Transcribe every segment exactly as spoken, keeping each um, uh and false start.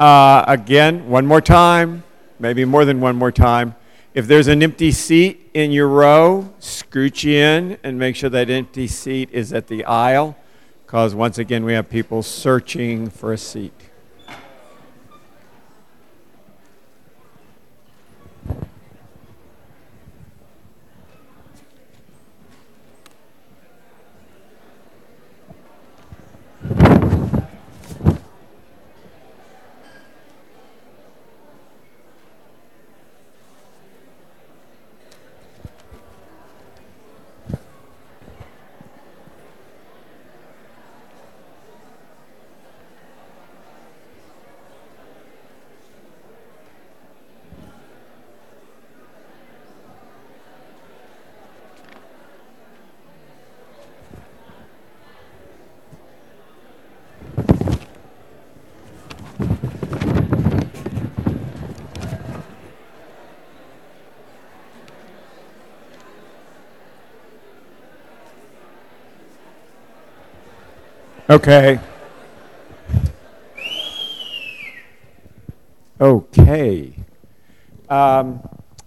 Uh, again, one more time, maybe more than one more time. If there's an empty seat in your row, scooch in and make sure that empty seat is at the aisle, because once again, we have people searching for a seat. Okay. Okay. Um,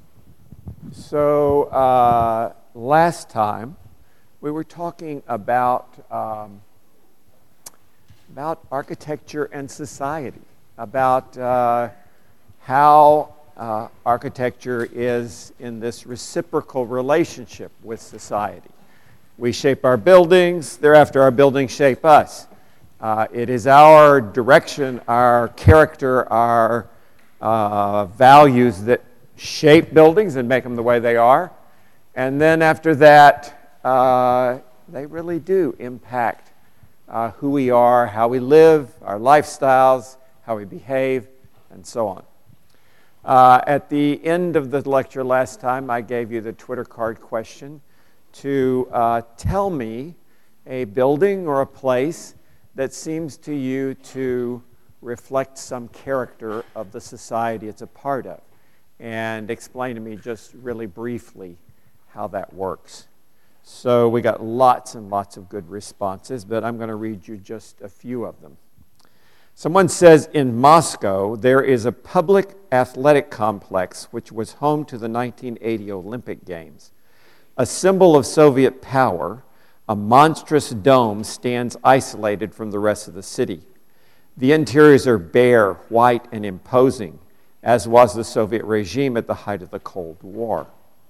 so uh, last time we were talking about um, about architecture and society, about uh, how uh, architecture is in this reciprocal relationship with society. We shape our buildings, thereafter our buildings shape us. Uh, it is our direction, our character, our uh, values that shape buildings and make them the way they are. And then after that, uh, they really do impact uh, who we are, how we live, our lifestyles, how we behave, and so on. Uh, at the end of the lecture last time, I gave you the Twitter card question to uh, tell me a building or a place that seems to you to reflect some character of the society it's a part of, and explain to me just really briefly how that works. So we got lots and lots of good responses, but I'm going to read you just a few of them. Someone says in Moscow there is a public athletic complex which was home to the nineteen eighty Olympic Games. A symbol of Soviet power, a monstrous dome stands isolated from the rest of the city. The interiors are bare, white, and imposing, as was the Soviet regime at the height of the Cold War.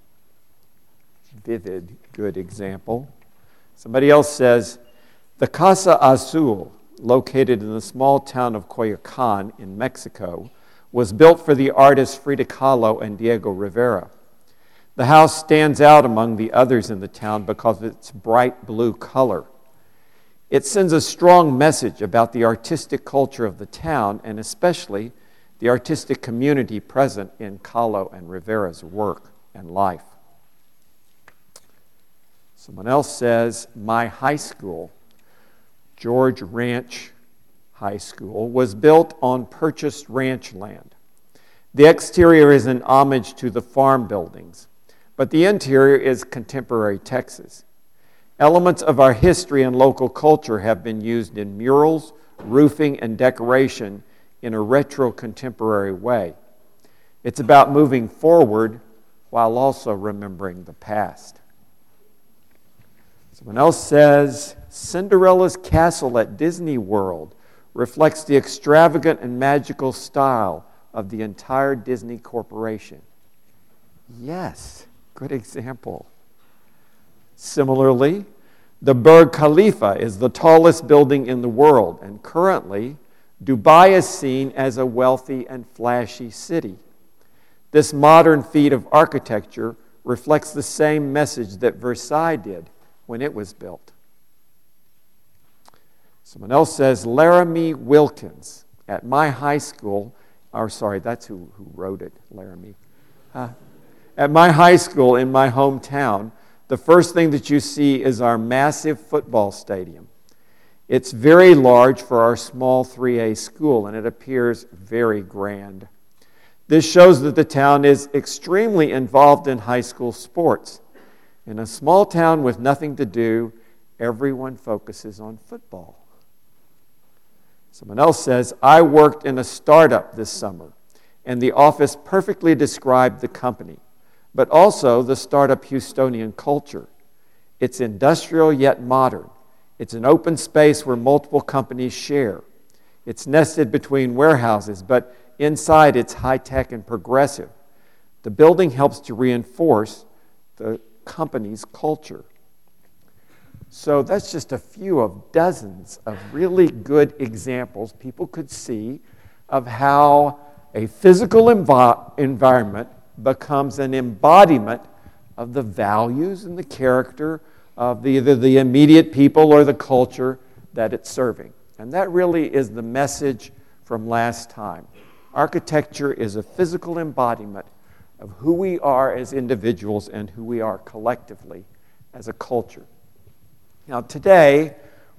Vivid, good example. Somebody else says, the Casa Azul, located in the small town of Coyoacan in Mexico, was built for the artists Frida Kahlo and Diego Rivera. The house stands out among the others in the town because of its bright blue color. It sends a strong message about the artistic culture of the town, and especially the artistic community present in Kahlo and Rivera's work and life. Someone else says, my high school, George Ranch High School, was built on purchased ranch land. The exterior is an homage to the farm buildings, but the interior is contemporary Texas. Elements of our history and local culture have been used in murals, roofing, and decoration in a retro-contemporary way. It's about moving forward while also remembering the past. Someone else says, Cinderella's castle at Disney World reflects the extravagant and magical style of the entire Disney Corporation. Yes. Good example. Similarly, the Burj Khalifa is the tallest building in the world, and currently, Dubai is seen as a wealthy and flashy city. This modern feat of architecture reflects the same message that Versailles did when it was built. Someone else says, Laramie Wilkins, at my high school, or sorry, that's who, who wrote it, Laramie. Huh? At my high school in my hometown, the first thing that you see is our massive football stadium. It's very large for our small three A school, and it appears very grand. This shows that the town is extremely involved in high school sports. In a small town with nothing to do, everyone focuses on football. Someone else says, I worked in a startup this summer, and the office perfectly described the company, but also the startup Houstonian culture. It's industrial yet modern. It's an open space where multiple companies share. It's nested between warehouses, but inside it's high-tech and progressive. The building helps to reinforce the company's culture. So that's just a few of dozens of really good examples people could see of how a physical envi- environment becomes an embodiment of the values and the character of the, either the immediate people or the culture that it's serving. And that really is the message from last time. Architecture is a physical embodiment of who we are as individuals and who we are collectively as a culture. Now today,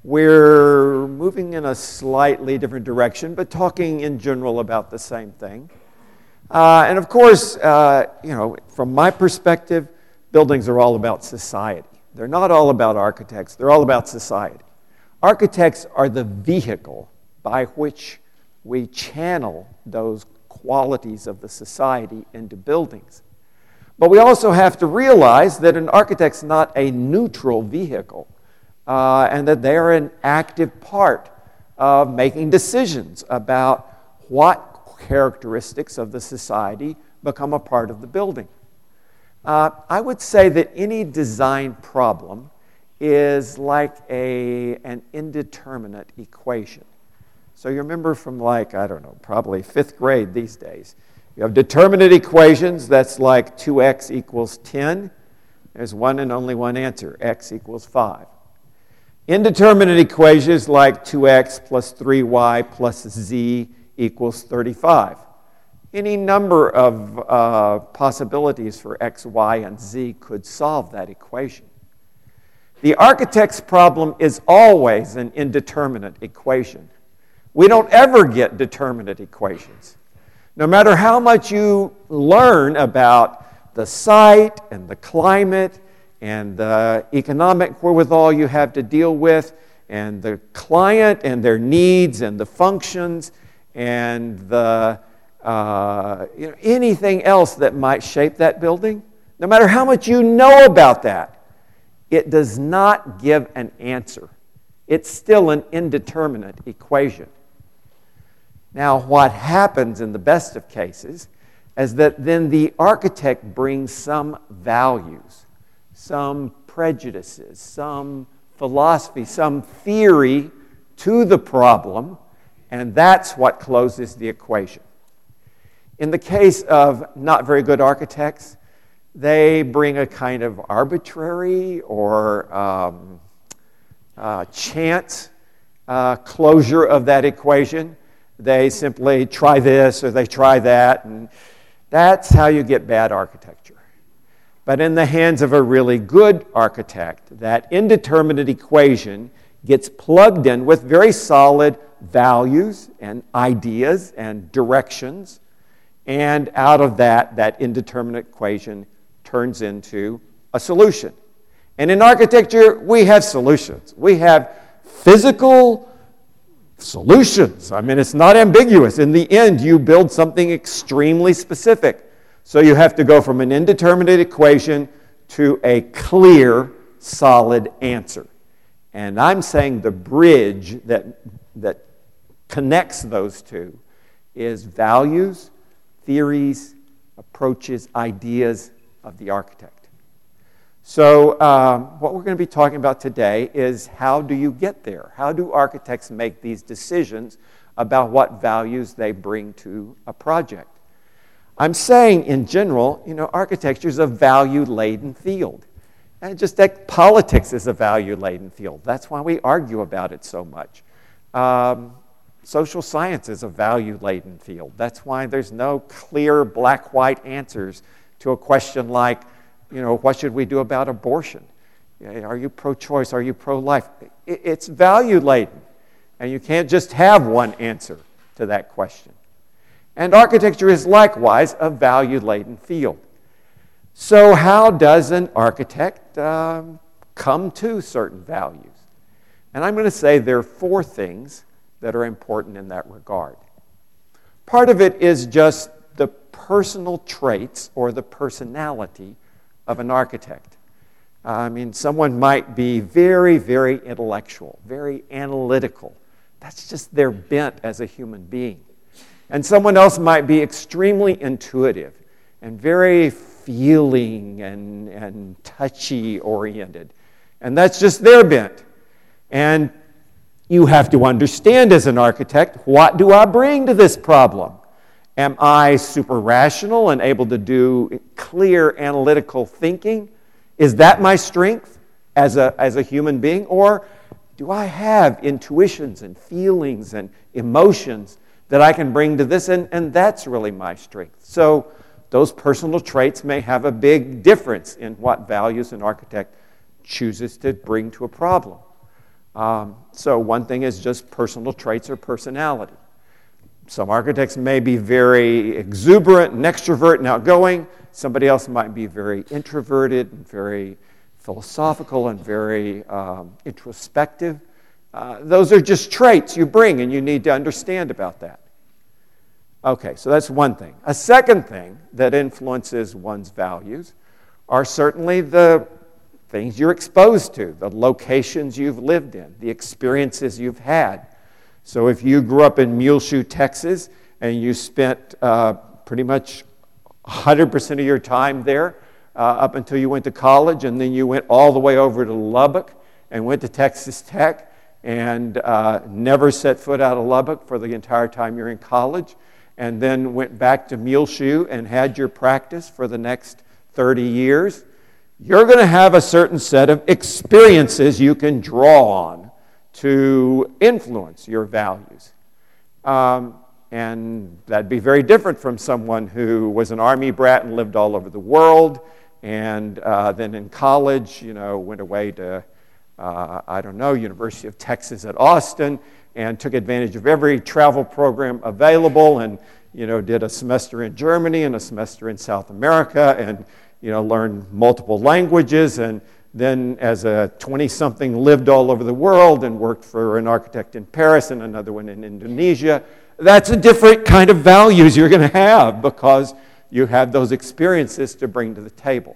we're moving in a slightly different direction, but talking in general about the same thing. Uh, and of course, uh, you know, from my perspective, buildings are all about society. They're not all about architects. They're all about society. Architects are the vehicle by which we channel those qualities of the society into buildings. But we also have to realize that an architect's not a neutral vehicle, uh, and that they're an active part of making decisions about what characteristics of the society become a part of the building. Uh, I would say that any design problem is like a, an indeterminate equation. So you remember from like, I don't know, probably fifth grade these days. You have determinate equations, that's like two x equals ten. There's one and only one answer, x equals five. Indeterminate equations like two x plus three y plus z equals thirty-five. Any number of uh, possibilities for x, y, and z could solve that equation. The architect's problem is always an indeterminate equation. We don't ever get determinate equations. No matter how much you learn about the site and the climate and the economic wherewithal you have to deal with and the client and their needs and the functions and the uh, you know, anything else that might shape that building, no matter how much you know about that, it does not give an answer. It's still an indeterminate equation. Now, what happens in the best of cases is that then the architect brings some values, some prejudices, some philosophy, some theory to the problem, and that's what closes the equation. In the case of not very good architects, they bring a kind of arbitrary or um, uh, chance uh, closure of that equation. They simply try this or they try that, and that's how you get bad architecture. But in the hands of a really good architect, that indeterminate equation gets plugged in with very solid values and ideas and directions, and out of that, that indeterminate equation turns into a solution. And in architecture, we have solutions. We have physical solutions. I mean, it's not ambiguous. In the end, you build something extremely specific. So you have to go from an indeterminate equation to a clear, solid answer. And I'm saying the bridge that, that connects those two is values, theories, approaches, ideas of the architect. So um, what we're going to be talking about today is how do you get there? How do architects make these decisions about what values they bring to a project? I'm saying in general, you know, architecture is a value-laden field. And just that politics is a value-laden field. That's why we argue about it so much. Um, social science is a value-laden field. That's why there's no clear black-white answers to a question like, you know, what should we do about abortion? Are you pro-choice? Are you pro-life? It's value-laden, and you can't just have one answer to that question. And architecture is likewise a value-laden field. So how does an architect um, come to certain values? And I'm going to say there are four things that are important in that regard. Part of it is just the personal traits or the personality of an architect. I mean, someone might be very, very intellectual, very analytical. That's just their bent as a human being. And someone else might be extremely intuitive and very feeling and, and touchy-oriented. And that's just their bent. And you have to understand as an architect, what do I bring to this problem? Am I super rational and able to do clear analytical thinking? Is that my strength as a, as a human being? Or do I have intuitions and feelings and emotions that I can bring to this? And, and that's really my strength. So those personal traits may have a big difference in what values an architect chooses to bring to a problem. Um, so one thing is just personal traits or personality. Some architects may be very exuberant and extrovert and outgoing. Somebody else might be very introverted and very philosophical and very um, introspective. Uh, those are just traits you bring, and you need to understand about that. Okay, so that's one thing. A second thing that influences one's values are certainly the things you're exposed to, the locations you've lived in, the experiences you've had. So if you grew up in Muleshoe, Texas, and you spent uh, pretty much one hundred percent of your time there uh, up until you went to college, and then you went all the way over to Lubbock and went to Texas Tech and uh, never set foot out of Lubbock for the entire time you're in college, and then went back to Muleshoe and had your practice for the next thirty years, you're going to have a certain set of experiences you can draw on to influence your values. Um, and that'd be very different from someone who was an Army brat and lived all over the world, and uh, then in college, you know, went away to, uh, I don't know, University of Texas at Austin, and took advantage of every travel program available, and, you know, did a semester in Germany and a semester in South America, and you know, learned multiple languages, and then as a twenty-something lived all over the world and worked for an architect in Paris and another one in Indonesia. That's a different kind of values you're going to have because you have those experiences to bring to the table.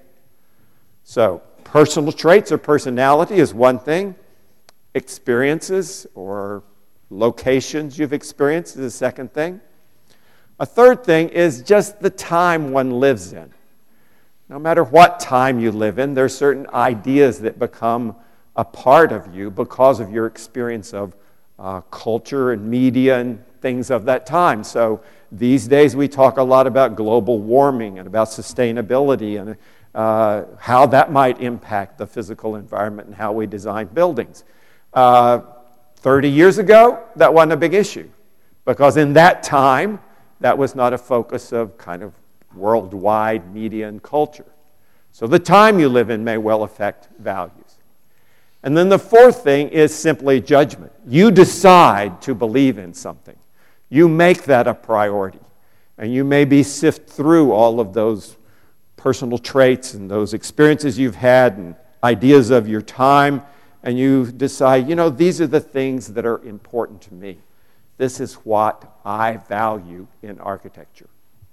So personal traits or personality is one thing. Experiences or locations you've experienced is a second thing. A third thing is just the time one lives in. No matter what time you live in, there are certain ideas that become a part of you because of your experience of uh, culture and media and things of that time. So these days we talk a lot about global warming and about sustainability and uh, how that might impact the physical environment and how we design buildings. Uh, thirty years ago, that wasn't a big issue because in that time, that was not a focus of kind of worldwide media and culture. So the time you live in may well affect values. And then the fourth thing is simply judgment. You decide to believe in something. You make that a priority. And you maybe sift through all of those personal traits and those experiences you've had and ideas of your time, and you decide, you know, these are the things that are important to me. This is what I value in architecture.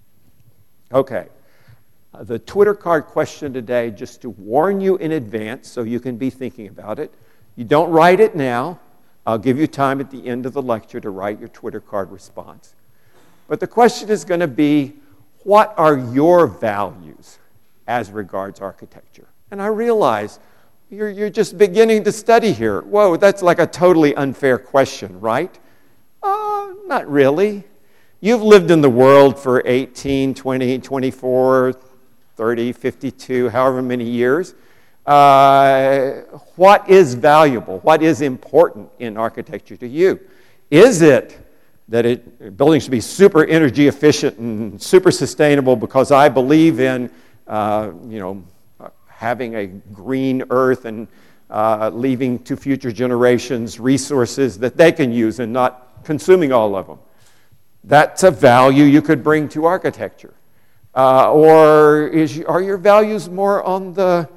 Okay, uh, the Twitter card question today, just to warn you in advance so you can be thinking about it. You don't write it now. I'll give you time at the end of the lecture to write your Twitter card response. But the question is going to be, what are your values as regards architecture? And I realize you're, you're just beginning to study here. Whoa, that's like a totally unfair question, right? Uh, not really. You've lived in the world for eighteen, twenty, twenty-four, thirty, fifty-two, however many years. Uh, what is valuable? What is important in architecture to you? Is it that it, buildings should be super energy efficient and super sustainable because I believe in, uh, you know, having a green earth and uh, leaving to future generations resources that they can use and not consuming all of them? That's a value you could bring to architecture. Uh, or is, are your values more on the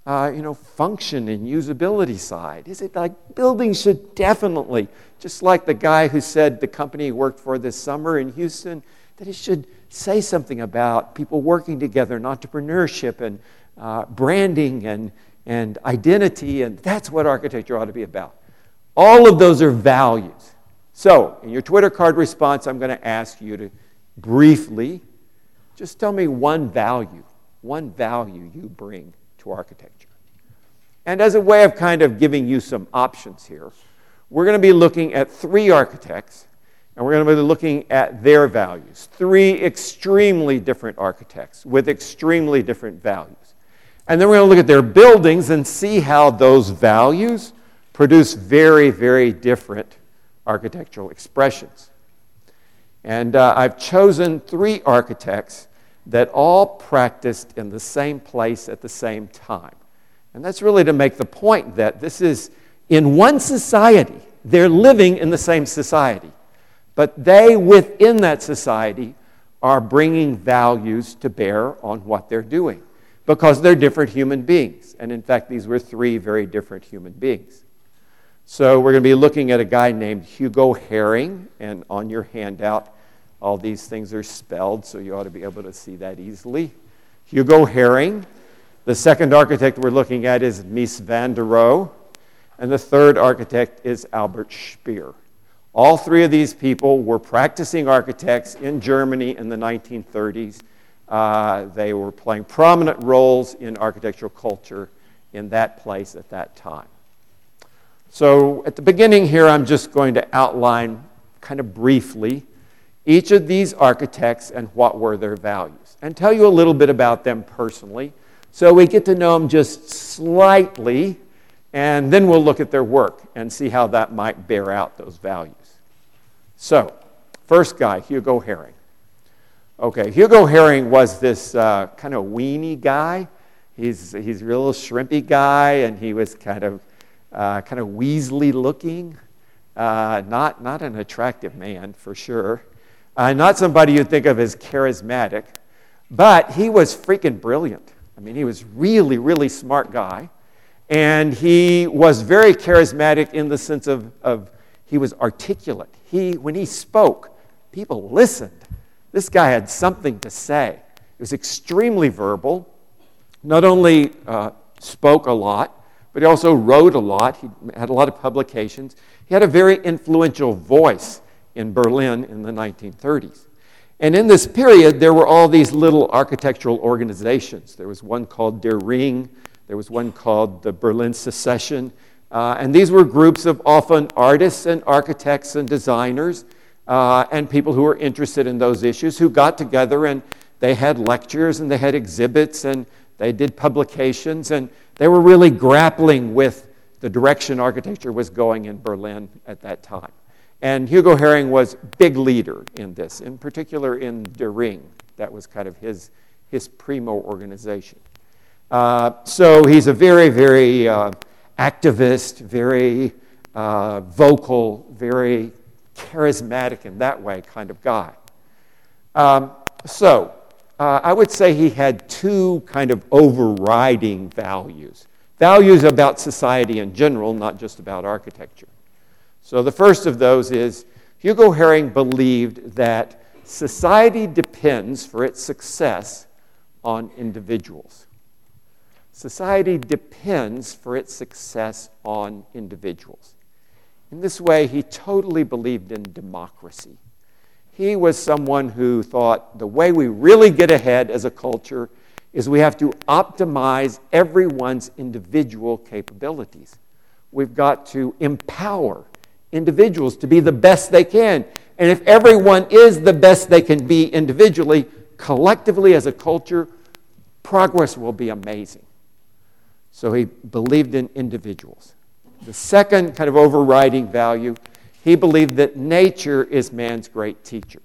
uh, you know, function and usability side? Is it like buildings should definitely, just like the guy who said the company he worked for this summer in Houston, that it should say something about people working together and entrepreneurship and uh, branding and, and identity, and that's what architecture ought to be about. All of those are values. So, in your Twitter card response, I'm going to ask you to briefly just tell me one value, one value you bring to architecture. And as a way of kind of giving you some options here, we're going to be looking at three architects, and we're going to be looking at their values. Three extremely different architects with extremely different values. And then we're going to look at their buildings and see how those values produce very, very different architectural expressions. And uh, I've chosen three architects that all practiced in the same place at the same time. And that's really to make the point that this is in one society. They're living in the same society. But they, within that society, are bringing values to bear on what they're doing because they're different human beings. And in fact, these were three very different human beings. So we're going to be looking at a guy named Hugo Herring, and on your handout, all these things are spelled, so you ought to be able to see that easily. Hugo Herring. The second architect we're looking at is Mies van der Rohe, and the third architect is Albert Speer. All three of these people were practicing architects in Germany in the nineteen thirties. Uh, they were playing prominent roles in architectural culture in that place at that time. So at the beginning here, I'm just going to outline kind of briefly each of these architects and what were their values, and tell you a little bit about them personally, so we get to know them just slightly, and then we'll look at their work and see how that might bear out those values. So, first guy, Hugo Herring. Okay, Hugo Herring was this uh, kind of weenie guy. He's he's a real shrimpy guy, and he was kind of uh, kind of weaselly looking. Uh, not not an attractive man for sure. Uh, not somebody you'd think of as charismatic, but he was freaking brilliant. I mean, he was really really smart guy, and he was very charismatic in the sense of of he was articulate. He when he spoke, people listened. This guy had something to say. He was extremely verbal. Not only uh, spoke a lot, but he also wrote a lot. He had a lot of publications. He had a very influential voice in Berlin in the nineteen thirties. And in this period, there were all these little architectural organizations. There was one called Der Ring. There was one called the Berlin Secession. Uh, and these were groups of often artists and architects and designers Uh, and people who were interested in those issues who got together and they had lectures and they had exhibits and they did publications and they were really grappling with the direction architecture was going in Berlin at that time. And Hugo Herring was a big leader in this, in particular in Der Ring. That was kind of his, his primo organization. Uh, so he's a very, very uh, activist, very uh, vocal, very charismatic in that way kind of guy. Um, so uh, I would say he had two kind of overriding values. Values about society in general, not just about architecture. So the first of those is Hugo Herring believed that society depends for its success on individuals. Society depends for its success on individuals. In this way, he totally believed in democracy. He was someone who thought the way we really get ahead as a culture is we have to optimize everyone's individual capabilities. We've got to empower individuals to be the best they can. And if everyone is the best they can be individually, collectively as a culture, progress will be amazing. So he believed in individuals. The second kind of overriding value, he believed that nature is man's great teacher.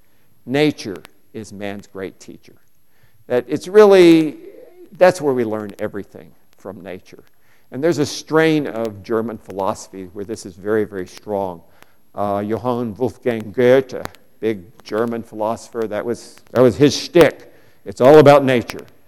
Nature is man's great teacher. That it's really, that's where we learn everything from nature. And there's a strain of German philosophy where this is very, very strong. Uh, Johann Wolfgang Goethe, big German philosopher, that was, that was his shtick. It's all about nature.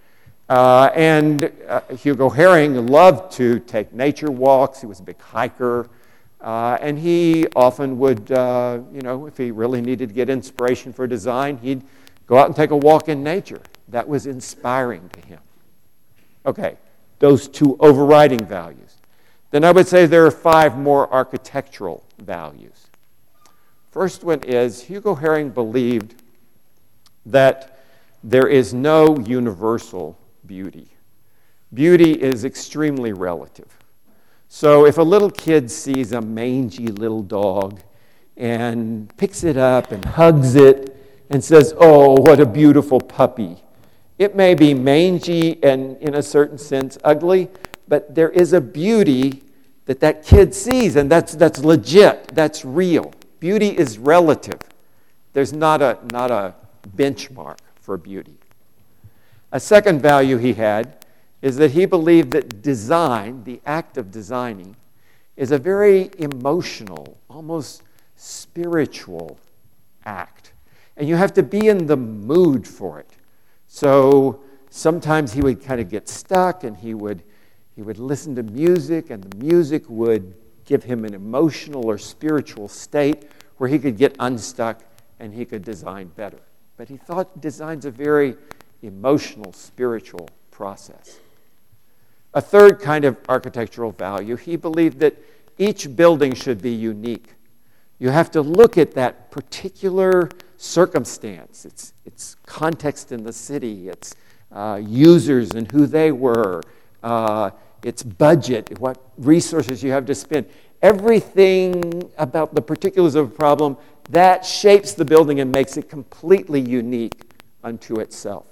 Uh, and uh, Hugo Herring loved to take nature walks. He was a big hiker. Uh, and he often would, uh, you know, if he really needed to get inspiration for design, he'd go out and take a walk in nature. That was inspiring to him. Okay, those two overriding values. Then I would say there are five more architectural values. First one is Hugo Herring believed that there is no universal beauty. Beauty is extremely relative. So if a little kid sees a mangy little dog and picks it up and hugs it and says, "Oh, what a beautiful puppy," it may be mangy and in a certain sense ugly, but there is a beauty that that kid sees, and that's that's legit, that's real. Beauty is relative. There's not a, not a benchmark for beauty. A second value he had is that he believed that design, the act of designing, is a very emotional, almost spiritual act. And you have to be in the mood for it. So sometimes he would kind of get stuck and he would, he would listen to music, and the music would give him an emotional or spiritual state where he could get unstuck and he could design better. But he thought design's a very emotional, spiritual process. A third kind of architectural value, he believed that each building should be unique. You have to look at that particular circumstance, its, its context in the city, its uh, users and who they were, uh, its budget, what resources you have to spend. Everything about the particulars of a problem, that shapes the building and makes it completely unique unto itself.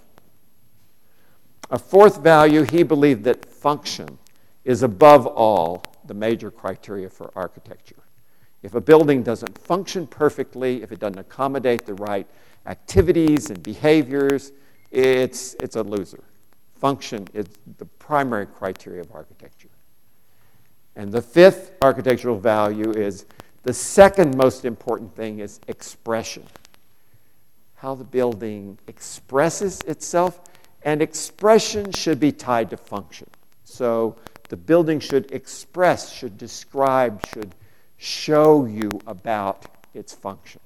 A fourth value, he believed that function is above all the major criteria for architecture. If a building doesn't function perfectly, if it doesn't accommodate the right activities and behaviors, it's, it's a loser. Function is the primary criteria of architecture. And the fifth architectural value is the second most important thing is expression. How the building expresses itself, and expression should be tied to function. So the building should express, should describe, should show you about its function.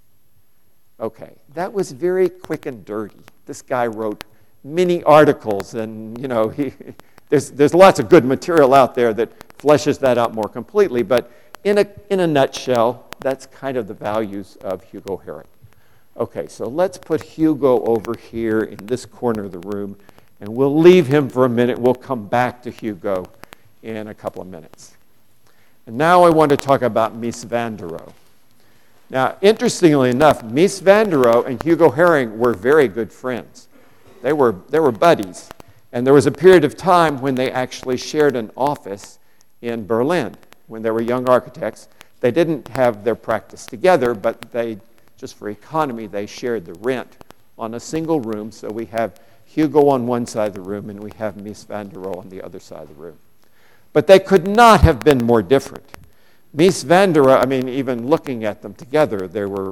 Okay, that was very quick and dirty. This guy wrote many articles, and you know, he, there's there's lots of good material out there that fleshes that out more completely. But in a in a nutshell, that's kind of the values of Hugo Herring. Okay, so let's put Hugo over here in this corner of the room, and we'll leave him for a minute. We'll come back to Hugo in a couple of minutes. And now I want to talk about Mies van der Rohe. Now, interestingly enough, Mies van der Rohe and Hugo Herring were very good friends. They were, they were buddies. And there was a period of time when they actually shared an office in Berlin when they were young architects. They didn't have their practice together, but they, just for economy, they shared the rent on a single room. So we have Hugo on one side of the room and we have Mies van der Rohe on the other side of the room. But they could not have been more different. Mies van der Rohe, I mean, even looking at them together, they were,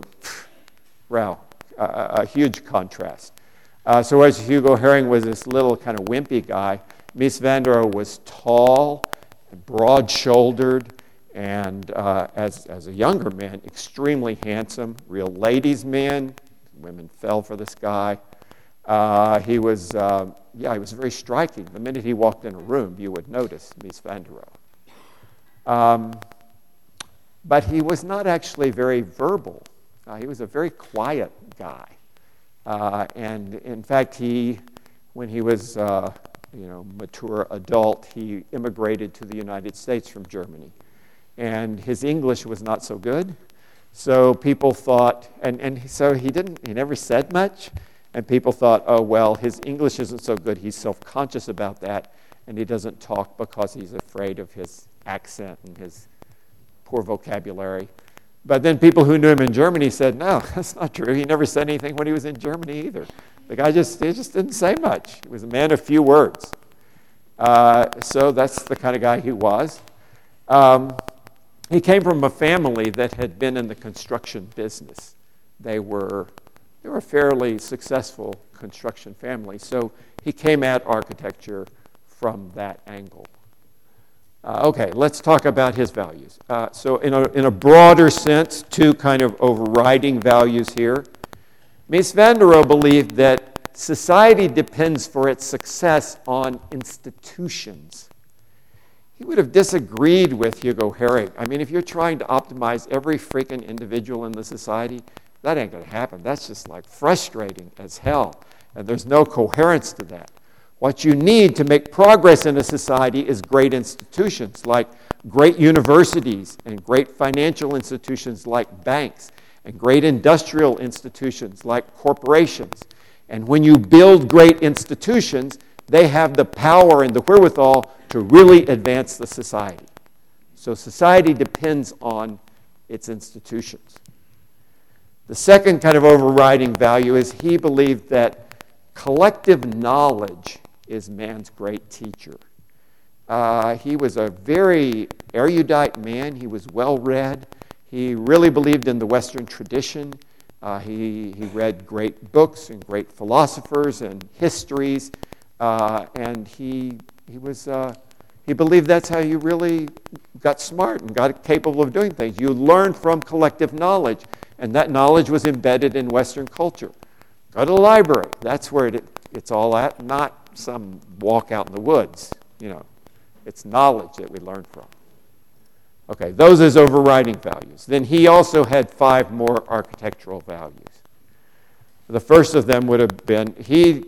wow, a, a huge contrast. Uh, so as Hugo Herring was this little kind of wimpy guy, Mies van der Rohe was tall, broad-shouldered, and uh, as, as a younger man, extremely handsome, real ladies' man. Women fell for this guy. Uh, he was, uh, yeah, he was very striking. The minute he walked in a room, you would notice Mies van der Rohe. Um, but he was not actually very verbal. Uh, he was a very quiet guy. Uh, and in fact, he, when he was, uh, you know, mature adult, he immigrated to the United States from Germany. And his English was not so good. So people thought, and, and so he didn't, he never said much. And people thought, oh, well, his English isn't so good. He's self-conscious about that. And he doesn't talk because he's afraid of his accent and his poor vocabulary. But then people who knew him in Germany said, no, that's not true. He never said anything when he was in Germany either. The guy just, he just didn't say much. He was a man of few words. Uh, so that's the kind of guy he was. Um, he came from a family that had been in the construction business. They were they were a fairly successful construction family. So he came at architecture from that angle. Uh, okay, let's talk about his values. Uh, so in a, in a broader sense, two kind of overriding values here. Mies van der Rohe believed that society depends for its success on institutions. He would have disagreed with Hugo Herring. I mean, if you're trying to optimize every freaking individual in the society, that ain't going to happen. That's just like frustrating as hell. And there's no coherence to that. What you need to make progress in a society is great institutions like great universities and great financial institutions like banks and great industrial institutions like corporations. And when you build great institutions, they have the power and the wherewithal to really advance the society. So society depends on its institutions. The second kind of overriding value is he believed that collective knowledge is man's great teacher. Uh, he was a very erudite man. He was well-read. He really believed in the Western tradition. Uh, he, he read great books and great philosophers and histories, uh, and he he was uh, he believed that's how you really got smart and got capable of doing things. You learned from collective knowledge, and that knowledge was embedded in Western culture. Go to the library. That's where it, it's all at, not some walk out in the woods. You know, it's knowledge that we learn from. Okay, those as overriding values. Then he also had five more architectural values. The first of them would have been, he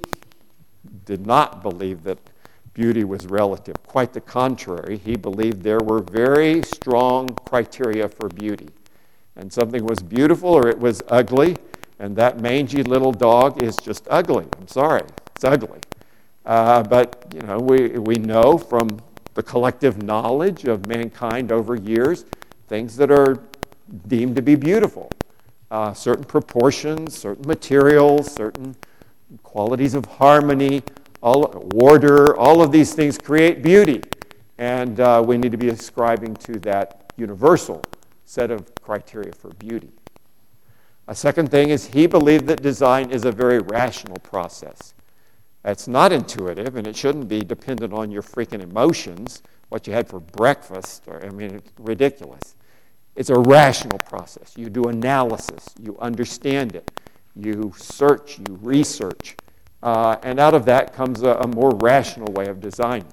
did not believe that beauty was relative. Quite the contrary. He believed there were very strong criteria for beauty. And something was beautiful or it was ugly, and that mangy little dog is just ugly. I'm sorry, it's ugly. Uh, but, you know, we, we know from the collective knowledge of mankind over years, things that are deemed to be beautiful. Uh, certain proportions, certain materials, certain qualities of harmony, all, order, all of these things create beauty. And uh, we need to be ascribing to that universal set of criteria for beauty. A second thing is he believed that design is a very rational process. It's not intuitive, and it shouldn't be dependent on your freaking emotions, what you had for breakfast, or I mean, it's ridiculous. It's a rational process. You do analysis, you understand it, you search, you research, uh, and out of that comes a, a more rational way of designing.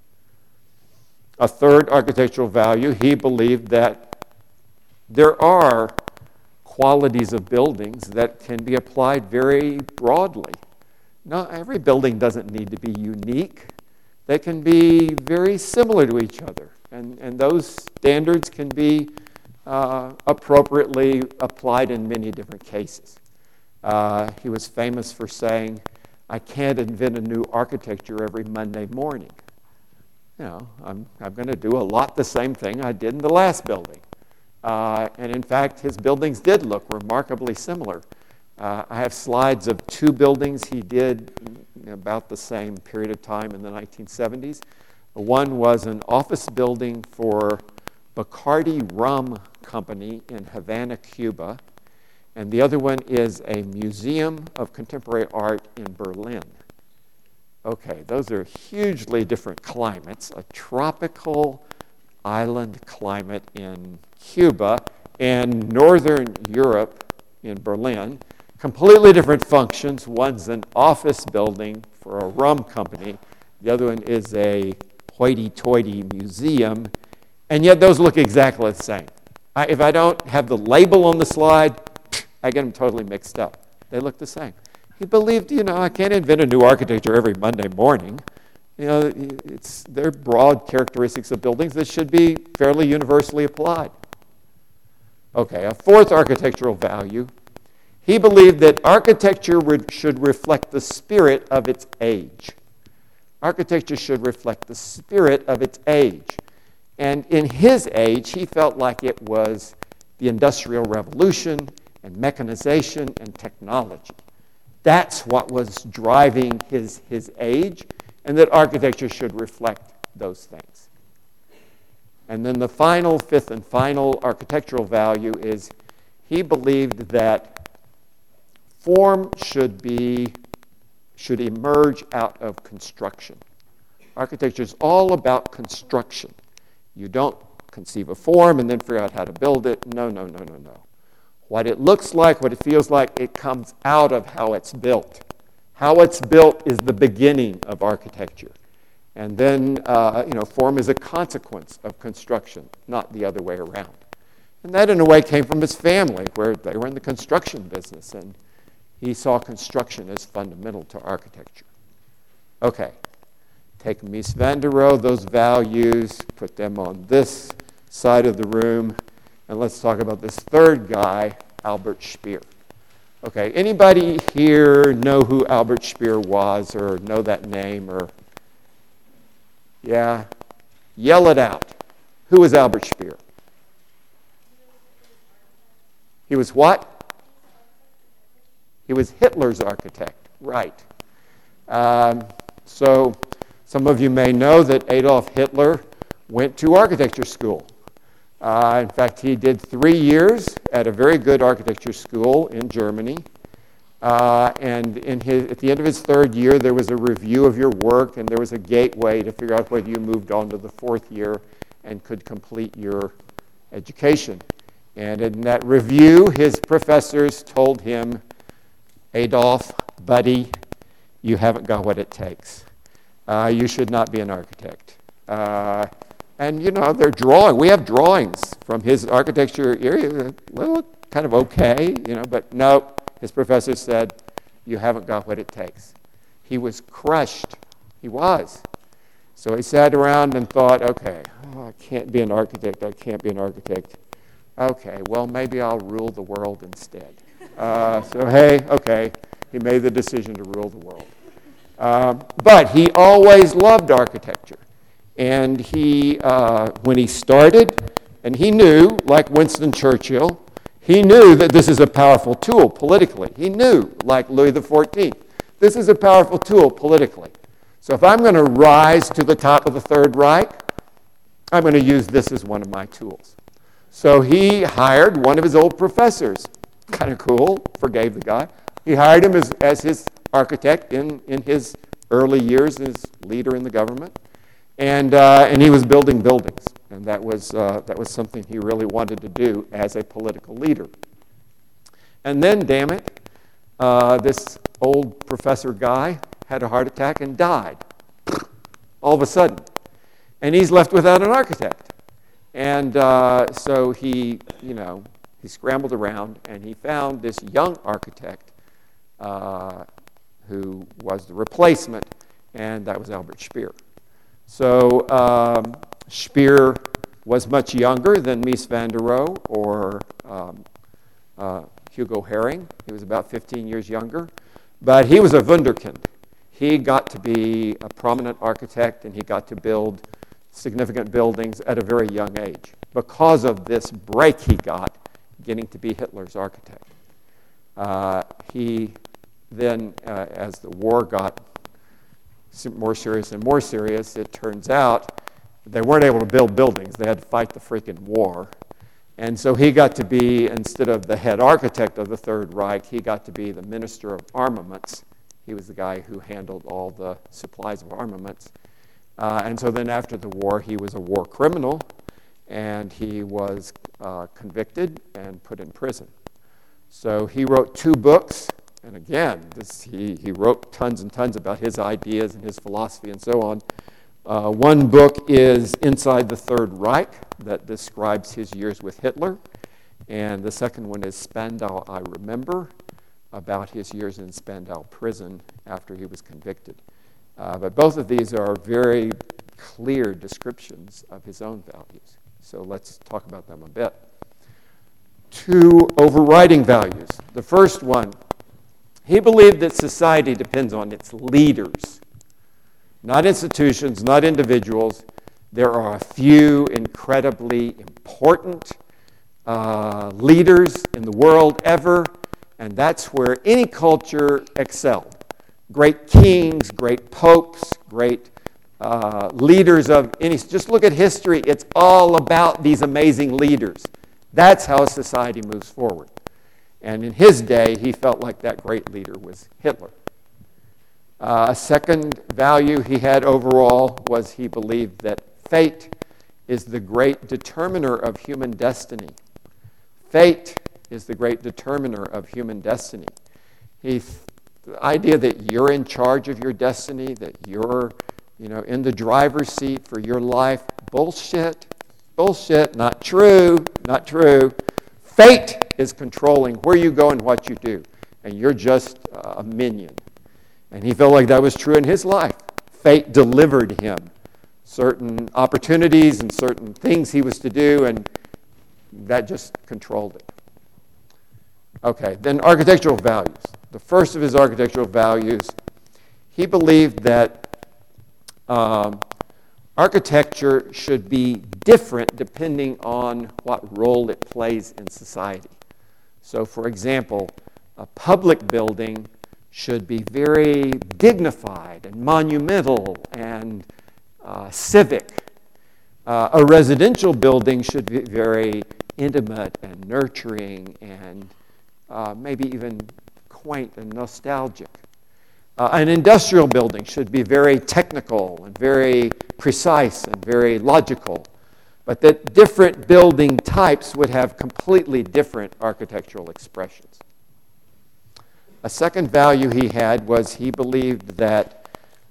A third architectural value, he believed that there are qualities of buildings that can be applied very broadly. Not every building doesn't need to be unique. They can be very similar to each other. And, and those standards can be uh, appropriately applied in many different cases. Uh, he was famous for saying, I can't invent a new architecture every Monday morning. You know, I'm, I'm going to do a lot the same thing I did in the last building. Uh, and in fact, his buildings did look remarkably similar. Uh, I have slides of two buildings he did in about the same period of time in the nineteen seventies. One was an office building for Bacardi Rum Company in Havana, Cuba. And the other one is a museum of contemporary art in Berlin. Okay, those are hugely different climates. A tropical island climate in Cuba and Northern Europe in Berlin. Completely different functions. One's an office building for a rum company. The other one is a hoity-toity museum. And yet those look exactly the same. I, if I don't have the label on the slide, I get them totally mixed up. They look the same. He believed, you know, I can't invent a new architecture every Monday morning. You know, it's, they're broad characteristics of buildings that should be fairly universally applied. Okay, a fourth architectural value. He believed that architecture would, should reflect the spirit of its age. Architecture should reflect the spirit of its age. And in his age, he felt like it was the Industrial Revolution and mechanization and technology. That's what was driving his, his age, and that architecture should reflect those things. And then the final, fifth and final architectural value is he believed that form should be, should emerge out of construction. Architecture is all about construction. You don't conceive a form and then figure out how to build it. No, no, no, no, no. What it looks like, what it feels like, it comes out of how it's built. How it's built is the beginning of architecture. And then, uh, you know, form is a consequence of construction, not the other way around. And that, in a way, came from his family, where they were in the construction business, and he saw construction as fundamental to architecture. Okay, take Mies van der Rohe, those values, put them on this side of the room, and let's talk about this third guy, Albert Speer. Okay, anybody here know who Albert Speer was, or know that name, or, yeah? Yell it out. Who was Albert Speer? He was what? He was Hitler's architect, right. Um, so some of you may know that Adolf Hitler went to architecture school. Uh, in fact, he did three years at a very good architecture school in Germany. Uh, and in his, at the end of his third year, there was a review of your work, and there was a gateway to figure out whether you moved on to the fourth year and could complete your education. And in that review, his professors told him, Adolf, buddy, you haven't got what it takes. Uh, you should not be an architect. Uh, and, you know, they're drawing. We have drawings from his architecture area. Well, kind of okay, you know, but no, his professor said, you haven't got what it takes. He was crushed. He was. So he sat around and thought, okay, oh, I can't be an architect. I can't be an architect. Okay, well, maybe I'll rule the world instead. Uh, so, hey, okay, he made the decision to rule the world. Um, but he always loved architecture. And he, uh, when he started, and he knew, like Winston Churchill, he knew that this is a powerful tool politically. He knew, like Louis the fourteenth, this is a powerful tool politically. So if I'm going to rise to the top of the Third Reich, I'm going to use this as one of my tools. So he hired one of his old professors. Kind of cool, forgave the guy. He hired him as, as his architect in, in his early years as leader in the government. And, uh, and he was building buildings. And that was, uh, that was something he really wanted to do as a political leader. And then, damn it, uh, this old professor guy had a heart attack and died all of a sudden. And he's left without an architect. And uh, so he, you know, he scrambled around and he found this young architect uh, who was the replacement, and that was Albert Speer. So um, Speer was much younger than Mies van der Rohe or um, uh, Hugo Herring. He was about fifteen years younger, but he was a wunderkind. He got to be a prominent architect, and he got to build significant buildings at a very young age because of this break he got getting to be Hitler's architect. Uh, he then, uh, as the war got more serious and more serious, it turns out they weren't able to build buildings. They had to fight the freaking war. And so he got to be, instead of the head architect of the Third Reich, he got to be the Minister of Armaments. He was the guy who handled all the supplies of armaments. Uh, and so then after the war, he was a war criminal, and he was uh, convicted and put in prison. So he wrote two books, and again, this, he, he wrote tons and tons about his ideas and his philosophy and so on. Uh, one book is Inside the Third Reich, that describes his years with Hitler, and the second one is Spandau, I Remember, about his years in Spandau prison after he was convicted. Uh, but both of these are very clear descriptions of his own values. So let's talk about them a bit. Two overriding values. The first one, he believed that society depends on its leaders, not institutions, not individuals. There are a few incredibly important uh, leaders in the world ever, and that's where any culture excelled. Great kings, great popes, great uh, leaders of any, just look at history. It's all about these amazing leaders. That's how society moves forward. And in his day, he felt like that great leader was Hitler. Uh, a second value he had overall was he believed that fate is the great determiner of human destiny. Fate is the great determiner of human destiny. He, the idea that you're in charge of your destiny, that you're, you know, in the driver's seat for your life, bullshit, bullshit, not true, not true. Fate is controlling where you go and what you do, and you're just a minion. And he felt like that was true in his life. Fate delivered him certain opportunities and certain things he was to do, and that just controlled it. Okay, then architectural values. The first of his architectural values, he believed that um, architecture should be different depending on what role it plays in society. So, for example, a public building should be very dignified and monumental and uh, civic. Uh, a residential building should be very intimate and nurturing and uh, maybe even quaint and nostalgic. Uh, an industrial building should be very technical and very precise and very logical, but that different building types would have completely different architectural expressions. A second value he had was he believed that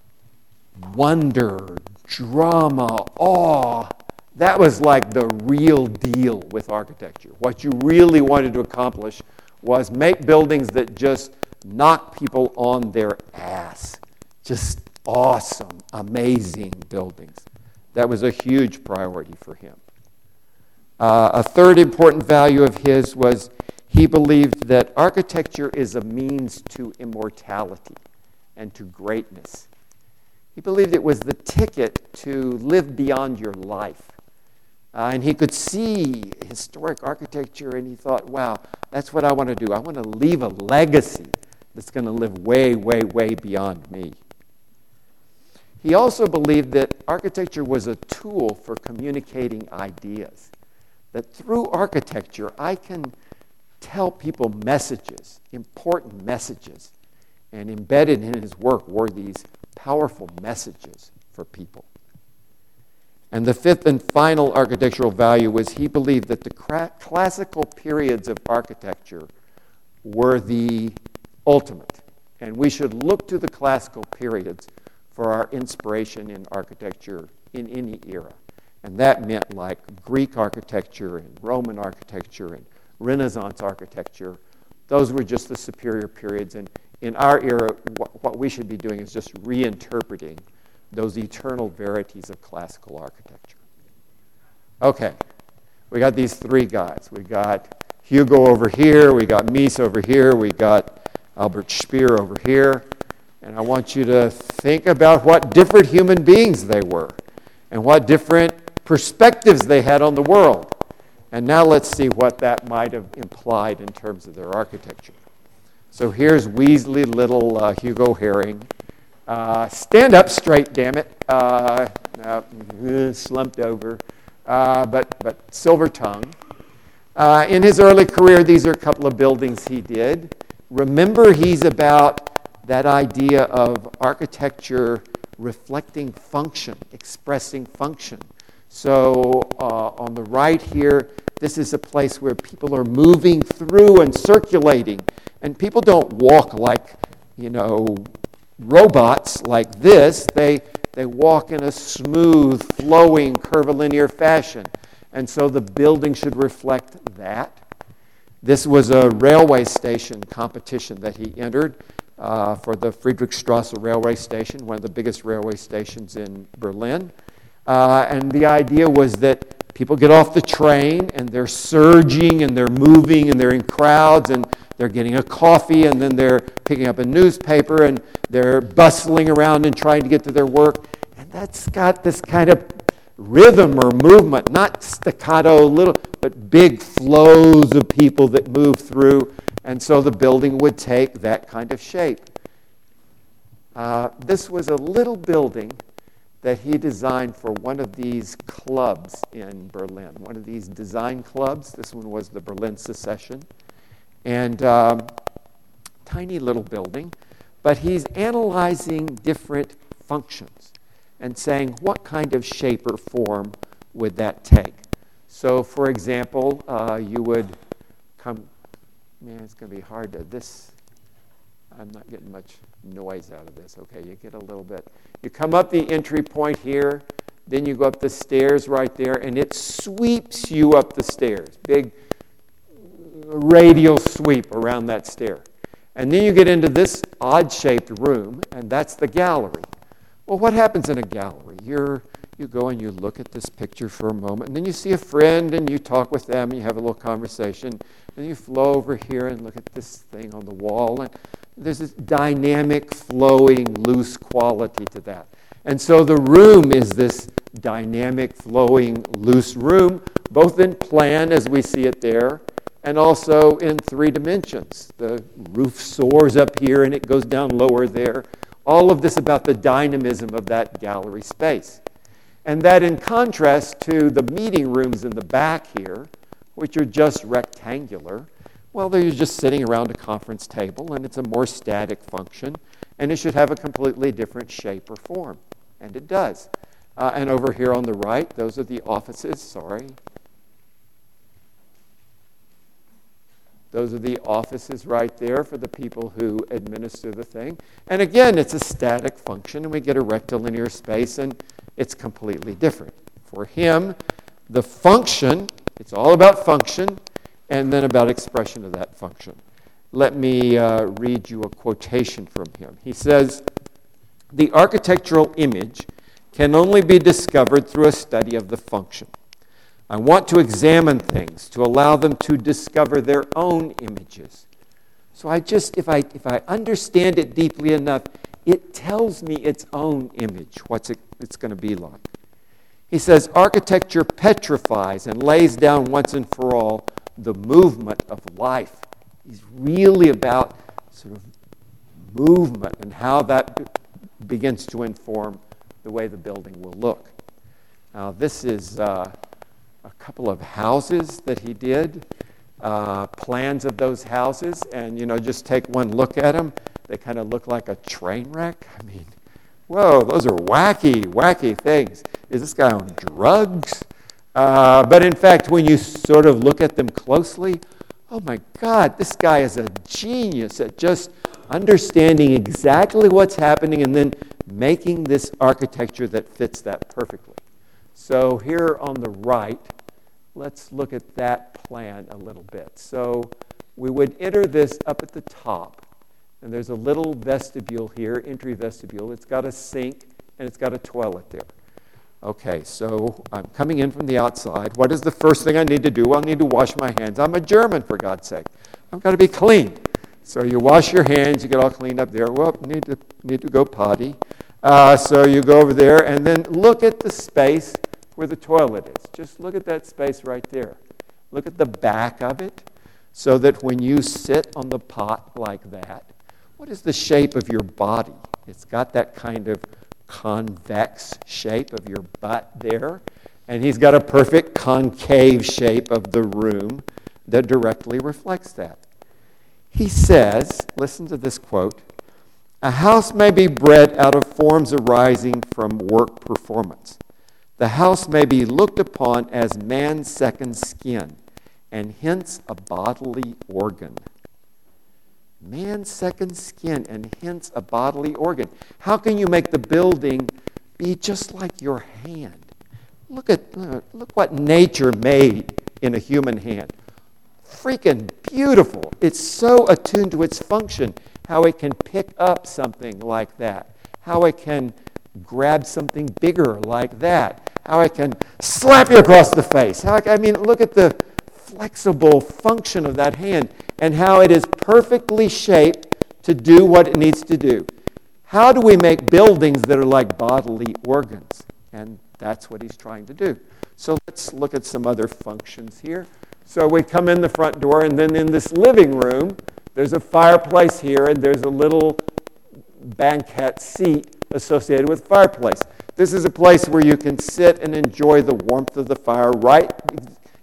wonder, drama, awe, that was like the real deal with architecture. What you really wanted to accomplish was make buildings that just knock people on their ass. Just awesome, amazing buildings. That was a huge priority for him. Uh, a third important value of his was he believed that architecture is a means to immortality and to greatness. He believed it was the ticket to live beyond your life. Uh, and he could see historic architecture and he thought, wow, that's what I want to do. I want to leave a legacy that's going to live way, way, way beyond me. He also believed that architecture was a tool for communicating ideas. That through architecture, I can tell people messages, important messages. And embedded in his work were these powerful messages for people. And the fifth and final architectural value was he believed that the cra- classical periods of architecture were the ultimate. And we should look to the classical periods for our inspiration in architecture in any era. And that meant like Greek architecture and Roman architecture and Renaissance architecture. Those were just the superior periods. And in our era, what, what we should be doing is just reinterpreting those eternal verities of classical architecture. Okay, we got these three guys. We got Hugo over here, we got Mies over here, we got Albert Speer over here. And I want you to think about what different human beings they were and what different perspectives they had on the world. And now let's see what that might have implied in terms of their architecture. So here's Weasley little uh, Hugo Herring. Uh, stand up straight, damn it. Uh, uh, slumped over. Uh, but, but silver tongue. Uh, in his early career, these are a couple of buildings he did. Remember, he's about that idea of architecture reflecting function, expressing function. So uh, on the right here, this is a place where people are moving through and circulating. And people don't walk like, you know, robots like this. They, they walk in a smooth, flowing, curvilinear fashion. And so the building should reflect that. This was a railway station competition that he entered uh, for the Friedrichstrasse railway station, one of the biggest railway stations in Berlin. Uh, and the idea was that people get off the train and they're surging and they're moving and they're in crowds and they're getting a coffee and then they're picking up a newspaper and they're bustling around and trying to get to their work. And that's got this kind of rhythm or movement, not staccato, little, but big flows of people that move through. And so the building would take that kind of shape. Uh, this was a little building that he designed for one of these clubs in Berlin, one of these design clubs. This one was the Berlin Secession. And um, tiny little building, but he's analyzing different functions and saying what kind of shape or form would that take. So, for example, uh, you would come, man, it's going to be hard to, this, I'm not getting much noise out of this. Okay, you get a little bit. You come up the entry point here, then you go up the stairs right there, and it sweeps you up the stairs. Big radial sweep around that stair. And then you get into this odd-shaped room, and that's the gallery. Well, what happens in a gallery? You're, you go and you look at this picture for a moment, and then you see a friend, and you talk with them, and you have a little conversation, and you flow over here and look at this thing on the wall, and there's this dynamic, flowing, loose quality to that. And so the room is this dynamic, flowing, loose room, both in plan as we see it there, and also in three dimensions. The roof soars up here and it goes down lower there. All of this about the dynamism of that gallery space. And that in contrast to the meeting rooms in the back here, which are just rectangular, well, they're just sitting around a conference table, and it's a more static function, and it should have a completely different shape or form. And it does. Uh, and over here on the right, those are the offices. Sorry. Those are the offices right there for the people who administer the thing. And again, it's a static function, and we get a rectilinear space, and it's completely different. For him, the function, it's all about function, and then about expression of that function. Let me uh, read you a quotation from him. He says, "The architectural image can only be discovered through a study of the function. I want to examine things to allow them to discover their own images." So I just, if I if I understand it deeply enough, it tells me its own image, what's it, it's going to be like. He says, architecture petrifies and lays down once and for all the movement of life. He's really about sort of movement and how that be- begins to inform the way the building will look. Now, this is uh, a couple of houses that he did, uh, plans of those houses, and, you know, just take one look at them. They kind of look like a train wreck. I mean, whoa, those are wacky, wacky things. Is this guy on drugs? Uh, but in fact, when you sort of look at them closely, oh my God, this guy is a genius at just understanding exactly what's happening and then making this architecture that fits that perfectly. So here on the right, let's look at that plan a little bit. So we would enter this up at the top, and there's a little vestibule here, entry vestibule. It's got a sink, and it's got a toilet there. Okay, so I'm coming in from the outside. What is the first thing I need to do? Well, I need to wash my hands. I'm a German, for God's sake. I've got to be clean. So you wash your hands, you get all cleaned up there. Well, need to need to go potty. Uh, so you go over there and then look at the space where the toilet is. Just look at that space right there. Look at the back of it so that when you sit on the pot like that, what is the shape of your body? It's got that kind of convex shape of your butt there, and he's got a perfect concave shape of the room that directly reflects that. He says, listen to this quote, "A house may be bred out of forms arising from work performance. The house may be looked upon as man's second skin, and hence a bodily organ." Man's second skin, and hence a bodily organ. How can you make the building be just like your hand? Look at uh, look what nature made in a human hand. Freaking beautiful. It's so attuned to its function, how it can pick up something like that, how it can grab something bigger like that, how it can slap you across the face. How it, I mean, look at the flexible function of that hand and how it is perfectly shaped to do what it needs to do. How do we make buildings that are like bodily organs? And that's what he's trying to do. So let's look at some other functions here. So we come in the front door, and then in this living room, there's a fireplace here, and there's a little banquette seat associated with fireplace. This is a place where you can sit and enjoy the warmth of the fire right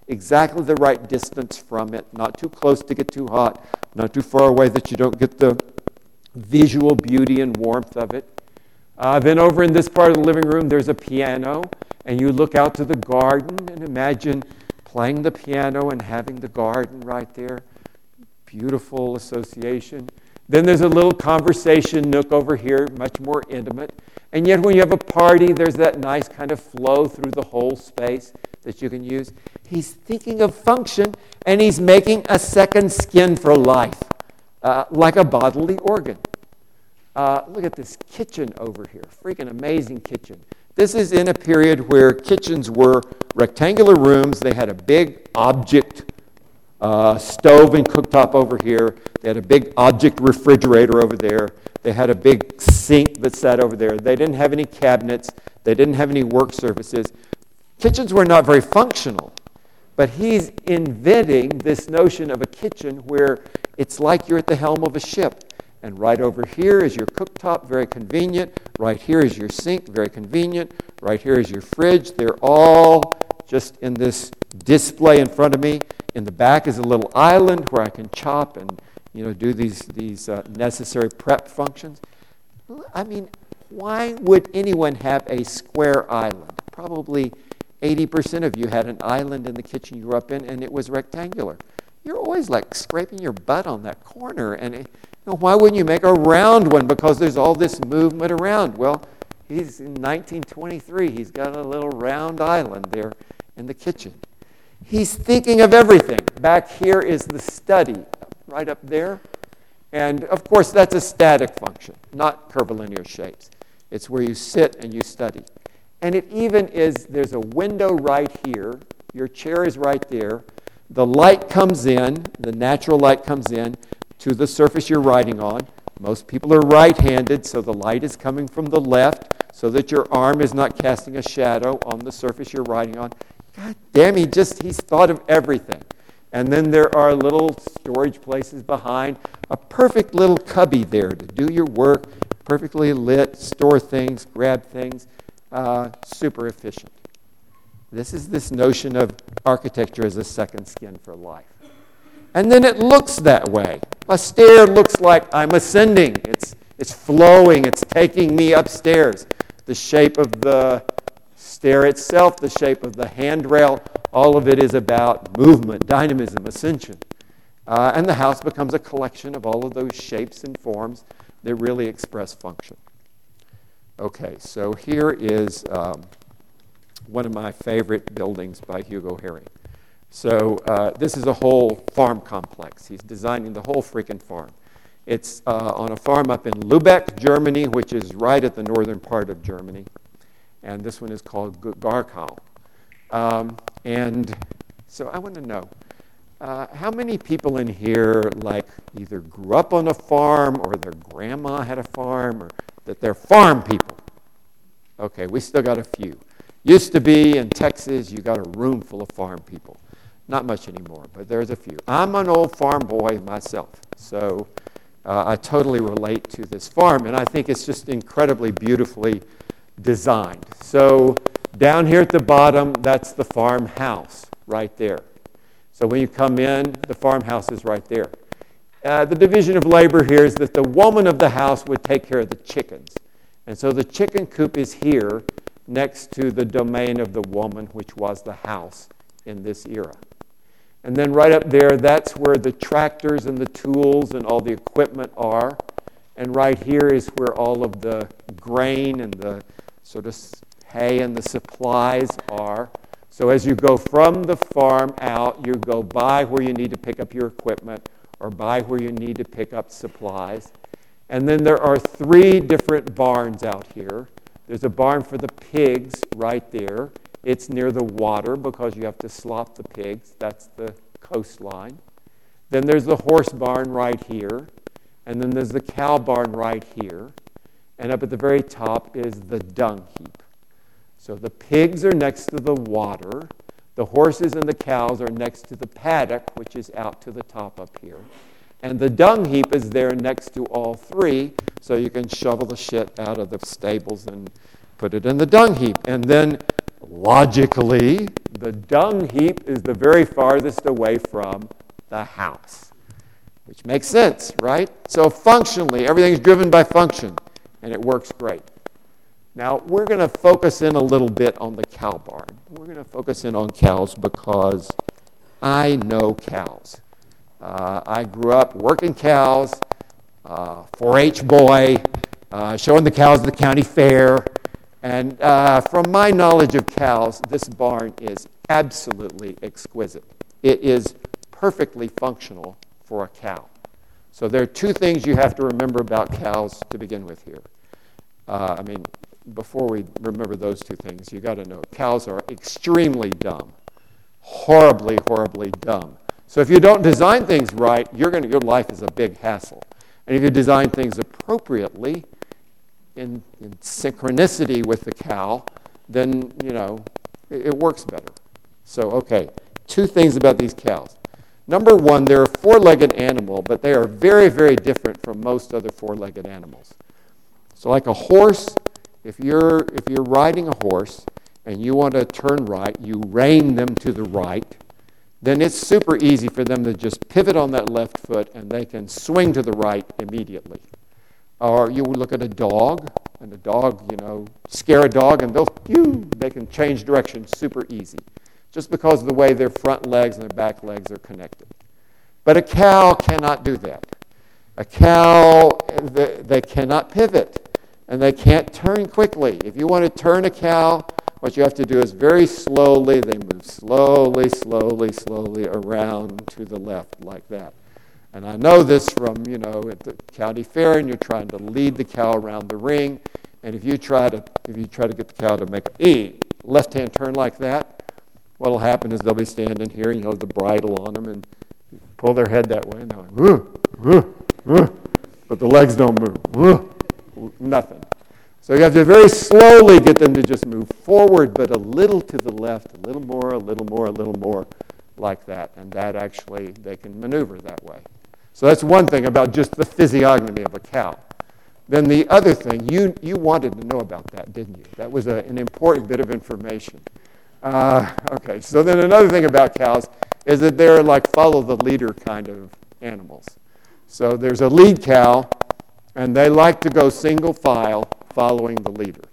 exactly the right distance from it, not too close to get too hot, not too far away that you don't get the visual beauty and warmth of it. Uh, then over in this part of the living room, there's a piano, and you look out to the garden and imagine playing the piano and having the garden right there. Beautiful association. Then there's a little conversation nook over here, much more intimate. And yet when you have a party, there's that nice kind of flow through the whole space that you can use. He's thinking of function, and he's making a second skin for life, uh, like a bodily organ. Uh, look at this kitchen over here, freaking amazing kitchen. This is in a period where kitchens were rectangular rooms. They had a big object uh, stove and cooktop over here. They had a big object refrigerator over there. They had a big sink that sat over there. They didn't have any cabinets. They didn't have any work surfaces. Kitchens were not very functional. But he's inventing this notion of a kitchen where it's like you're at the helm of a ship. And right over here is your cooktop, very convenient. Right here is your sink, very convenient. Right here is your fridge. They're all just in this display in front of me. In the back is a little island where I can chop and, you know, do these, these uh, necessary prep functions. I mean, why would anyone have a square island? Probably eighty percent of you had an island in the kitchen you grew up in, and it was rectangular. You're always like scraping your butt on that corner, and it, you know, why wouldn't you make a round one? Because there's all this movement around. Well, he's in nineteen twenty-three. He's got a little round island there in the kitchen. He's thinking of everything. Back here is the study, right up there. And, of course, that's a static function, not curvilinear shapes. It's where you sit and you study. And it even is, there's a window right here. Your chair is right there. The light comes in, the natural light comes in to the surface you're writing on. Most people are right-handed, so the light is coming from the left so that your arm is not casting a shadow on the surface you're writing on. God damn, he just, he's thought of everything. And then there are little storage places behind. A perfect little cubby there to do your work, perfectly lit, store things, grab things. Uh, super efficient. This is this notion of architecture as a second skin for life. And then it looks that way. A stair looks like I'm ascending. It's, it's flowing. It's taking me upstairs. The shape of the stair itself, the shape of the handrail, all of it is about movement, dynamism, ascension. Uh, and the house becomes a collection of all of those shapes and forms that really express function. Okay, so here is um, one of my favorite buildings by Hugo Herring. So uh, this is a whole farm complex. He's designing the whole freaking farm. It's uh, on a farm up in Lübeck, Germany, which is right at the northern part of Germany. And this one is called Garkau. Um, and so I want to know, uh, how many people in here like either grew up on a farm or their grandma had a farm or that they're farm people? Okay, we still got a few. Used to be in Texas, you got a room full of farm people. Not much anymore, but there's a few. I'm an old farm boy myself, so uh, I totally relate to this farm, and I think it's just incredibly beautifully designed. So down here at the bottom, that's the farmhouse right there. So when you come in, the farmhouse is right there. Uh, the division of labor here is that the woman of the house would take care of the chickens. And so the chicken coop is here next to the domain of the woman, which was the house in this era. And then right up there, that's where the tractors and the tools and all the equipment are. And right here is where all of the grain and the sort of hay and the supplies are. So as you go from the farm out, you go by where you need to pick up your equipment or by where you need to pick up supplies. And then there are three different barns out here. There's a barn for the pigs right there. It's near the water because you have to slop the pigs. That's the coastline. Then there's the horse barn right here. And then there's the cow barn right here. And up at the very top is the dung heap. So the pigs are next to the water. The horses and the cows are next to the paddock, which is out to the top up here. And the dung heap is there next to all three, so you can shovel the shit out of the stables and put it in the dung heap. And then logically, the dung heap is the very farthest away from the house, which makes sense, right? So functionally, everything's driven by function, and it works great. Now, we're going to focus in a little bit on the cow barn. We're going to focus in on cows because I know cows. Uh, I grew up working cows, uh, four H boy, uh, showing the cows at the county fair. And uh, from my knowledge of cows, this barn is absolutely exquisite. It is perfectly functional for a cow. So there are two things you have to remember about cows to begin with here. Uh, I mean, before we remember those two things, you got to know cows are extremely dumb, horribly, horribly dumb. So if you don't design things right, you're going to, your life is a big hassle. And if you design things appropriately, in, in synchronicity with the cow, then, you know, it, it works better. So, okay, two things about these cows. Number one, they're a four-legged animal, but they are very, very different from most other four-legged animals. So like a horse, if you're, if you're riding a horse and you want to turn right, you rein them to the right, then it's super easy for them to just pivot on that left foot and they can swing to the right immediately. Or you look at a dog, and a dog, you know, scare a dog and they'll, you, they can change direction super easy, just because of the way their front legs and their back legs are connected. But a cow cannot do that. A cow, they, they cannot pivot, and they can't turn quickly. If you want to turn a cow, what you have to do is very slowly, they move slowly, slowly, slowly around to the left like that. And I know this from, you know, at the county fair, and you're trying to lead the cow around the ring, and if you try to if you try to get the cow to make a left-hand turn like that, what will happen is they'll be standing here, and you'll have the bridle on them, and pull their head that way, and they're like, woo, woo, woo, but the legs don't move, woo, nothing. So you have to very slowly get them to just move forward, but a little to the left, a little more, a little more, a little more, like that, and that actually, they can maneuver that way. So that's one thing about just the physiognomy of a cow. Then the other thing, you, you wanted to know about that, didn't you? That was a, an important bit of information. Uh, okay, so then another thing about cows is that they're like follow-the-leader kind of animals. So there's a lead cow, and they like to go single file following the leader.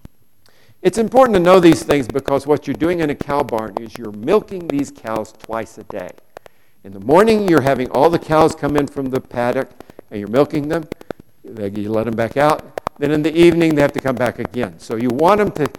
It's important to know these things because what you're doing in a cow barn is you're milking these cows twice a day. In the morning, you're having all the cows come in from the paddock, and you're milking them. You let them back out. Then in the evening, they have to come back again. So you want them to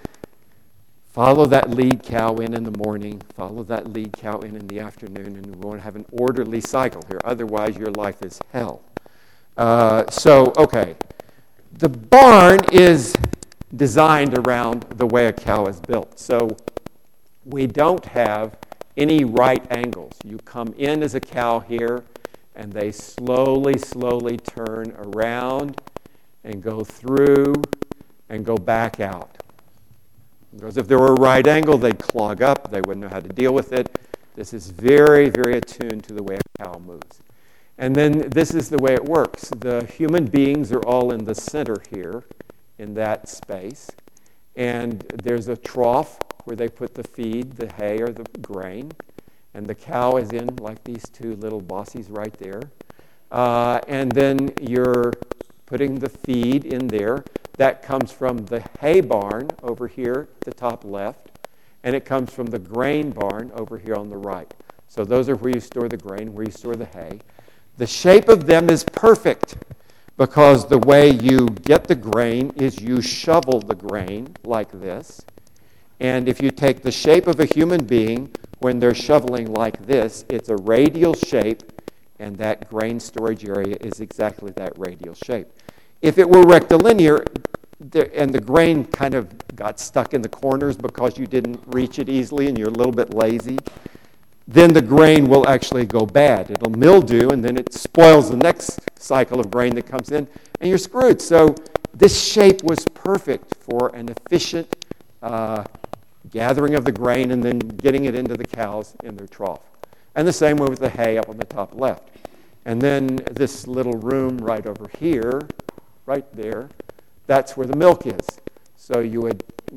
follow that lead cow in in the morning, follow that lead cow in in the afternoon, and you want to have an orderly cycle here. Otherwise, your life is hell. Uh, so, okay. The barn is designed around the way a cow is built. So we don't have any right angles. You come in as a cow here, and they slowly, slowly turn around and go through and go back out. Because if there were a right angle, they'd clog up. They wouldn't know how to deal with it. This is very, very attuned to the way a cow moves. And then this is the way it works. The human beings are all in the center here, in that space. And there's a trough where they put the feed, the hay or the grain. And the cow is in like these two little bossies right there. Uh, and then you're putting the feed in there. That comes from the hay barn over here at the top left. And it comes from the grain barn over here on the right. So those are where you store the grain, where you store the hay. The shape of them is perfect because the way you get the grain is you shovel the grain like this. And if you take the shape of a human being, when they're shoveling like this, it's a radial shape, and that grain storage area is exactly that radial shape. If it were rectilinear, and the grain kind of got stuck in the corners because you didn't reach it easily and you're a little bit lazy, then the grain will actually go bad. It'll mildew, and then it spoils the next cycle of grain that comes in, and you're screwed. So this shape was perfect for an efficient uh, gathering of the grain and then getting it into the cows in their trough. And the same way with the hay up on the top left. And then this little room right over here, right there, that's where the milk is. So you would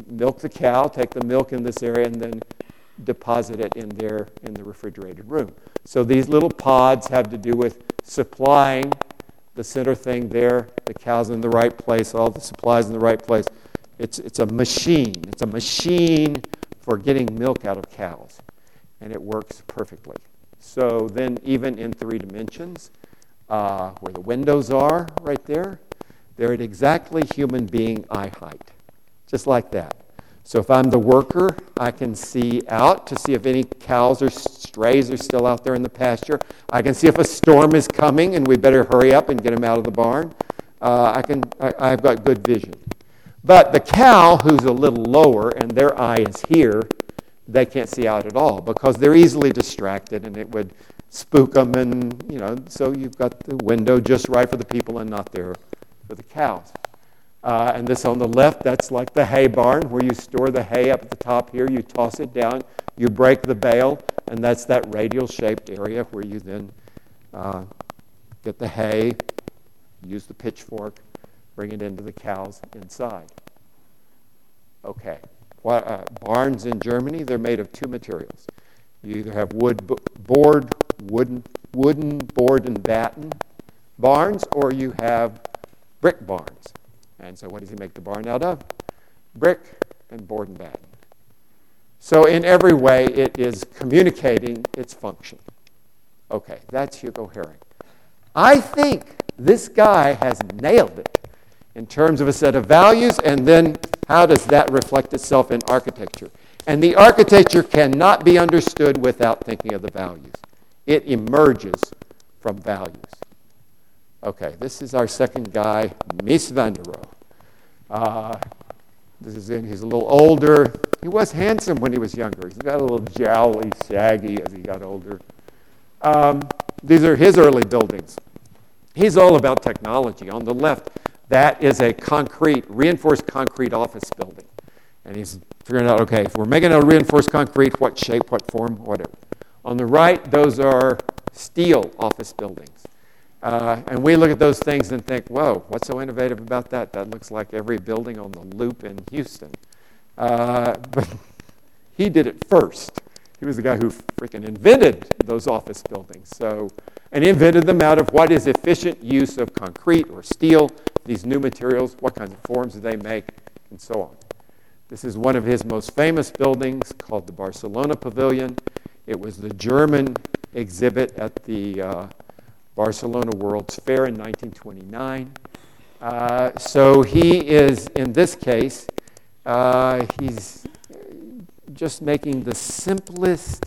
milk the cow, take the milk in this area, and then deposit it in there in the refrigerated room. So these little pods have to do with supplying the center thing there, the cow's in the right place, all the supplies in the right place. It's, it's a machine. It's a machine for getting milk out of cows, and it works perfectly. So then even in three dimensions, uh, where the windows are right there, they're at exactly human being eye height, just like that. So if I'm the worker, I can see out to see if any cows or strays are still out there in the pasture. I can see if a storm is coming and we better hurry up and get them out of the barn. Uh, I can, I, I've got good vision. But the cow, who's a little lower and their eye is here, they can't see out at all because they're easily distracted and it would spook them. And, you know, so you've got the window just right for the people and not there for the cows. Uh, and this on the left, that's like the hay barn where you store the hay up at the top here. You toss it down, you break the bale, and that's that radial-shaped area where you then uh, get the hay, use the pitchfork, bring it into the cows inside. Okay. What, uh, barns in Germany, they're made of two materials. You either have wood bo- board, wooden, wooden board and batten barns, or you have brick barns. And so what does he make the barn out of? Brick and board and batten. So in every way, it is communicating its function. Okay, that's Hugo Herring. I think this guy has nailed it in terms of a set of values, and then how does that reflect itself in architecture? And the architecture cannot be understood without thinking of the values. It emerges from values. Okay, this is our second guy, Mies van der Rohe. Uh, this is in, he's a little older. He was handsome when he was younger. He's got a little jowly, shaggy as he got older. Um, these are his early buildings. He's all about technology. On the left, that is a concrete, reinforced concrete office building. And he's figuring out, okay, if we're making a reinforced concrete, what shape, what form, whatever. On the right, those are steel office buildings. Uh, and we look at those things and think, whoa, what's so innovative about that? That looks like every building on the Loop in Houston. Uh, but he did it first. He was the guy who freaking invented those office buildings. So, and he invented them out of what is efficient use of concrete or steel, these new materials, what kinds of forms do they make, and so on. This is one of his most famous buildings called the Barcelona Pavilion. It was the German exhibit at the uh, Barcelona World's Fair in nineteen twenty-nine. Uh, so he is, in this case, uh, he's just making the simplest,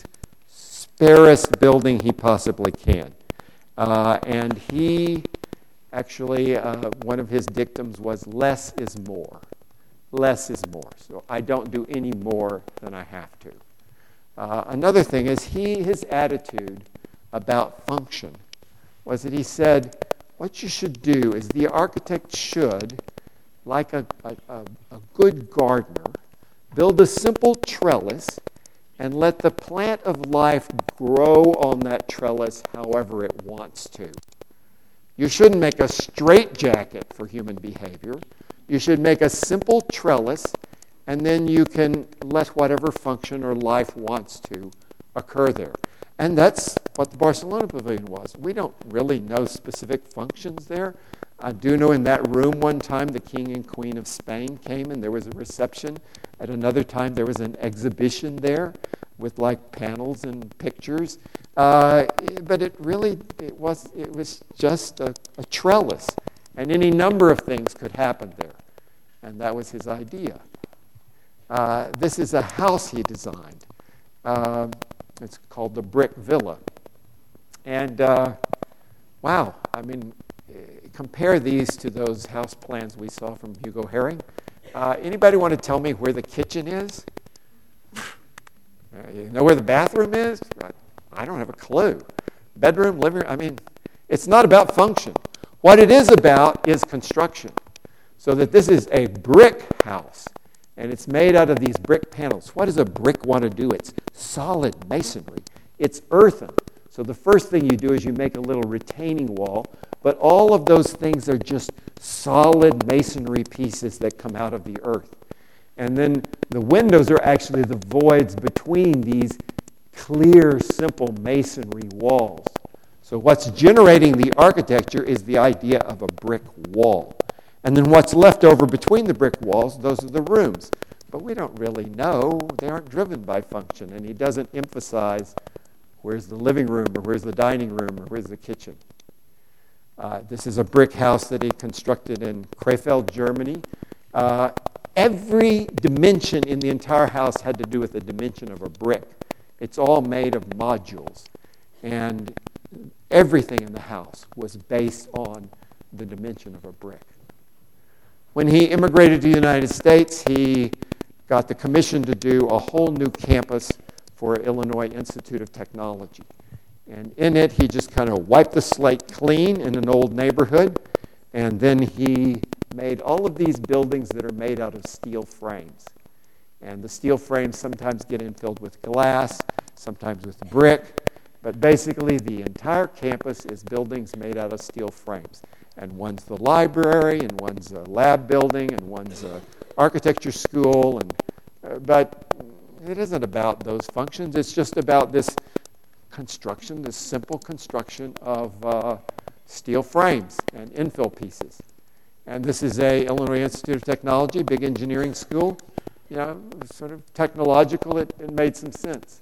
sparest building he possibly can. Uh, and he actually, uh, one of his dictums was, less is more. Less is more. So I don't do any more than I have to. Uh, another thing is he, his attitude about function was that he said, what you should do is the architect should, like a, a, a, a good gardener, build a simple trellis and let the plant of life grow on that trellis however it wants to. You shouldn't make a straitjacket for human behavior. You should make a simple trellis, and then you can let whatever function or life wants to occur there. And that's what the Barcelona Pavilion was. We don't really know specific functions there. I do know in that room one time the King and Queen of Spain came and there was a reception. At another time there was an exhibition there with like panels and pictures. Uh, but it really, it was, it was just a, a trellis. And any number of things could happen there. And that was his idea. Uh, this is a house he designed. Uh, It's called the Brick Villa. And uh, wow, I mean, compare these to those house plans we saw from Hugo Herring. Uh, anybody want to tell me where the kitchen is? Uh, you know where the bathroom is? I don't have a clue. Bedroom, living room, I mean, it's not about function. What it is about is construction. So that this is a brick house. And it's made out of these brick panels. What does a brick want to do? It's solid masonry. It's earthen. So the first thing you do is you make a little retaining wall. But all of those things are just solid masonry pieces that come out of the earth. And then the windows are actually the voids between these clear, simple masonry walls. So what's generating the architecture is the idea of a brick wall. And then what's left over between the brick walls, those are the rooms. But we don't really know. They aren't driven by function. And he doesn't emphasize where's the living room or where's the dining room or where's the kitchen. Uh, this is a brick house that he constructed in Krefeld, Germany. Uh, every dimension in the entire house had to do with the dimension of a brick. It's all made of modules. And everything in the house was based on the dimension of a brick. When he immigrated to the United States, he got the commission to do a whole new campus for Illinois Institute of Technology. And in it, he just kind of wiped the slate clean in an old neighborhood, and then he made all of these buildings that are made out of steel frames. And the steel frames sometimes get infilled with glass, sometimes with brick, but basically the entire campus is buildings made out of steel frames. And one's the library, and one's a lab building, and one's a architecture school, and uh, but it isn't about those functions. It's just about this construction, this simple construction of uh, steel frames and infill pieces. And this is a Illinois Institute of Technology, big engineering school. You know, sort of technological, it, it made some sense.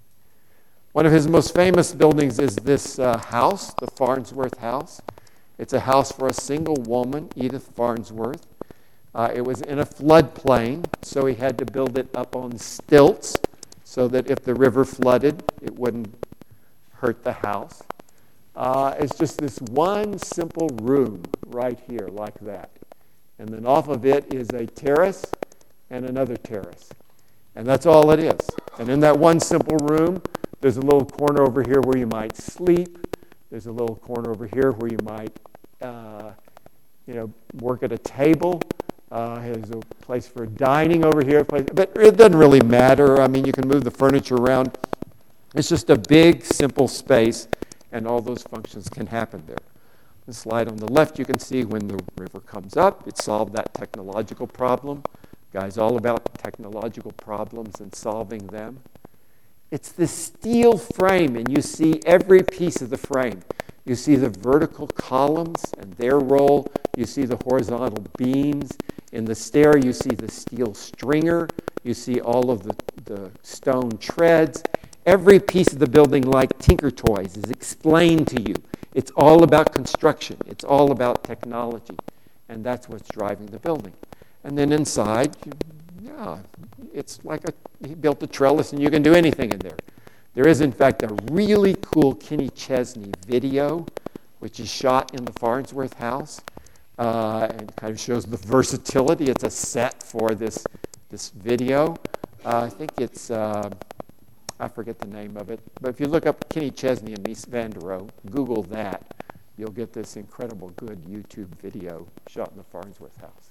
One of his most famous buildings is this uh, house, the Farnsworth House. It's a house for a single woman, Edith Farnsworth. Uh, it was in a floodplain, so he had to build it up on stilts so that if the river flooded, it wouldn't hurt the house. Uh, it's just this one simple room right here, like that. And then off of it is a terrace and another terrace. And that's all it is. And in that one simple room, there's a little corner over here where you might sleep. There's a little corner over here where you might, uh, you know, work at a table. Uh, there's a place for dining over here. Place, but it doesn't really matter. I mean, you can move the furniture around. It's just a big, simple space, and all those functions can happen there. The slide on the left, you can see when the river comes up, it solved that technological problem. Guy's all about technological problems and solving them. It's the steel frame, and you see every piece of the frame. You see the vertical columns and their role. You see the horizontal beams. In the stair, you see the steel stringer. You see all of the, the stone treads. Every piece of the building, like Tinker Toys, is explained to you. It's all about construction. It's all about technology. And that's what's driving the building. And then inside, yeah, it's like a, he built a trellis and you can do anything in there. There is, in fact, a really cool Kenny Chesney video, which is shot in the Farnsworth house, uh, and kind of shows the versatility. It's a set for this, this video. Uh, I think it's, uh, I forget the name of it, but if you look up Kenny Chesney and Mies van der Rohe, Google that, you'll get this incredible good YouTube video shot in the Farnsworth house.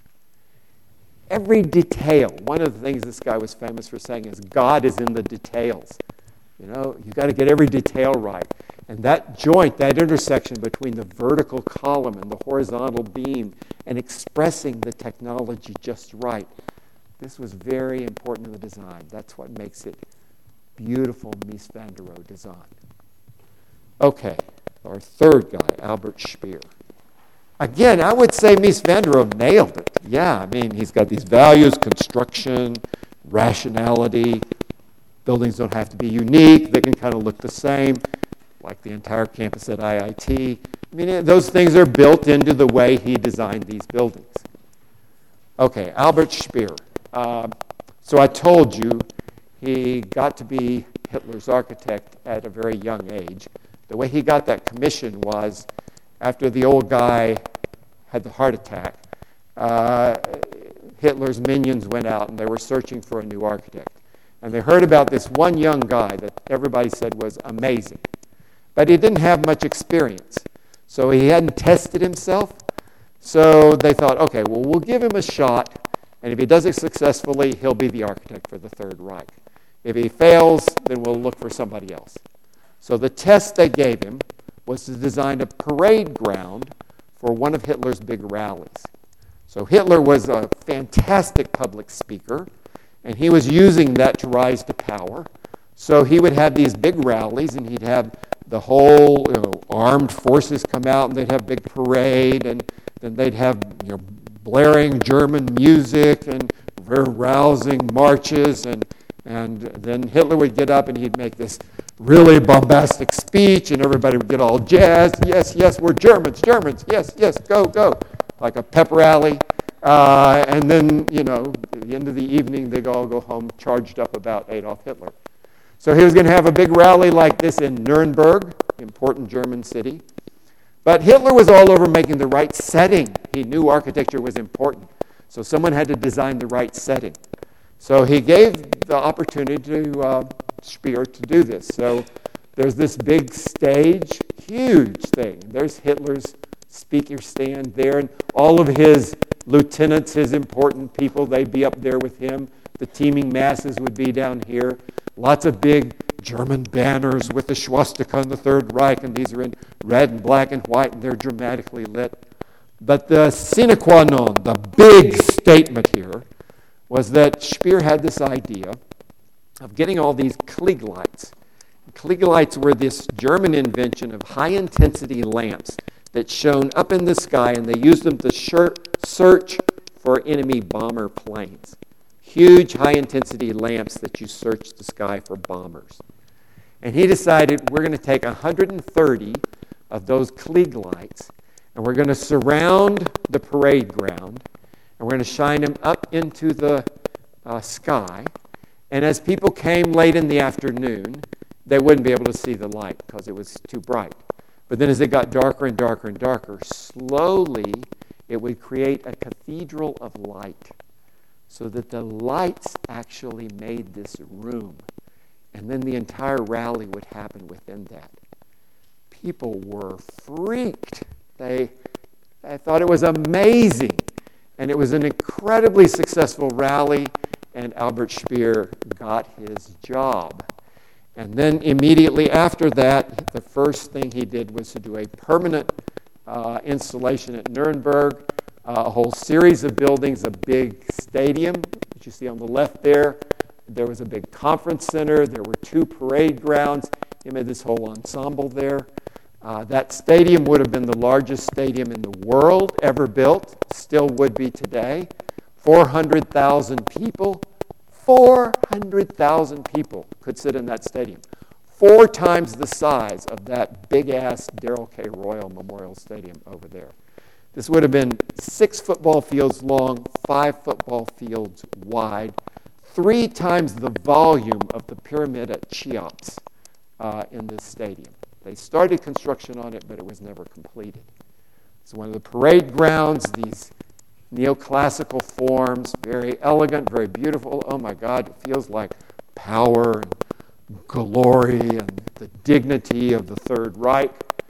Every detail, one of the things this guy was famous for saying is God is in the details. You know, you've got to get every detail right. And that joint, that intersection between the vertical column and the horizontal beam and expressing the technology just right, this was very important in the design. That's what makes it beautiful Mies van der Rohe design. Okay, our third guy, Albert Speer. Again, I would say Mies van der Rohe nailed it. Yeah, I mean, he's got these values, construction, rationality. Buildings don't have to be unique. They can kind of look the same, like the entire campus at I I T. I mean, those things are built into the way he designed these buildings. Okay, Albert Speer. Uh, so I told you he got to be Hitler's architect at a very young age. The way he got that commission was after the old guy had the heart attack, uh, Hitler's minions went out and they were searching for a new architect. And they heard about this one young guy that everybody said was amazing. But he didn't have much experience. So he hadn't tested himself. So they thought, okay, well, we'll give him a shot. And if he does it successfully, he'll be the architect for the Third Reich. If he fails, then we'll look for somebody else. So the test they gave him was to design a parade ground for one of Hitler's big rallies. So Hitler was a fantastic public speaker, and he was using that to rise to power. So he would have these big rallies, and he'd have the whole you know, armed forces come out, and they'd have a big parade, and then they'd have you know, blaring German music and very rousing marches, and and then Hitler would get up and he'd make this really bombastic speech, and everybody would get all jazzed. Yes, yes, we're Germans, Germans. Yes, yes, go, go, like a pep rally. Uh, and then, you know, at the end of the evening, they'd all go home charged up about Adolf Hitler. So he was going to have a big rally like this in Nuremberg, important German city. But Hitler was all over making the right setting. He knew architecture was important. So someone had to design the right setting. So he gave the opportunity to uh, Speer to do this. So there's this big stage, huge thing. There's Hitler's speaker stand there, and all of his lieutenants, his important people, they'd be up there with him. The teeming masses would be down here. Lots of big German banners with the swastika and the Third Reich, and these are in red and black and white, and they're dramatically lit. But the sine qua non, the big statement here, was that Speer had this idea of getting all these Klieg lights. Klieg lights were this German invention of high-intensity lamps that shone up in the sky, and they used them to shir- search for enemy bomber planes. Huge high-intensity lamps that you search the sky for bombers. And he decided we're going to take one hundred thirty of those Klieg lights, and we're going to surround the parade ground, and we're going to shine them up into the uh, sky. And as people came late in the afternoon, they wouldn't be able to see the light because it was too bright. But then as it got darker and darker and darker, slowly it would create a cathedral of light so that the lights actually made this room. And then the entire rally would happen within that. People were freaked. They, they thought it was amazing. And it was an incredibly successful rally, and Albert Speer got his job. And then immediately after that, the first thing he did was to do a permanent uh, installation at Nuremberg, uh, a whole series of buildings, a big stadium that you see on the left there. There was a big conference center. There were two parade grounds. He made this whole ensemble there. Uh, that stadium would have been the largest stadium in the world ever built, still would be today. four hundred thousand people. four hundred thousand people could sit in that stadium. Four times the size of that big-ass Darrell K. Royal Memorial Stadium over there. This would have been six football fields long, five football fields wide, three times the volume of the pyramid at Cheops uh, in this stadium. They started construction on it, but it was never completed. It's one of the parade grounds, these neoclassical forms, very elegant, very beautiful. Oh my God, it feels like power and glory and the dignity of the Third Reich.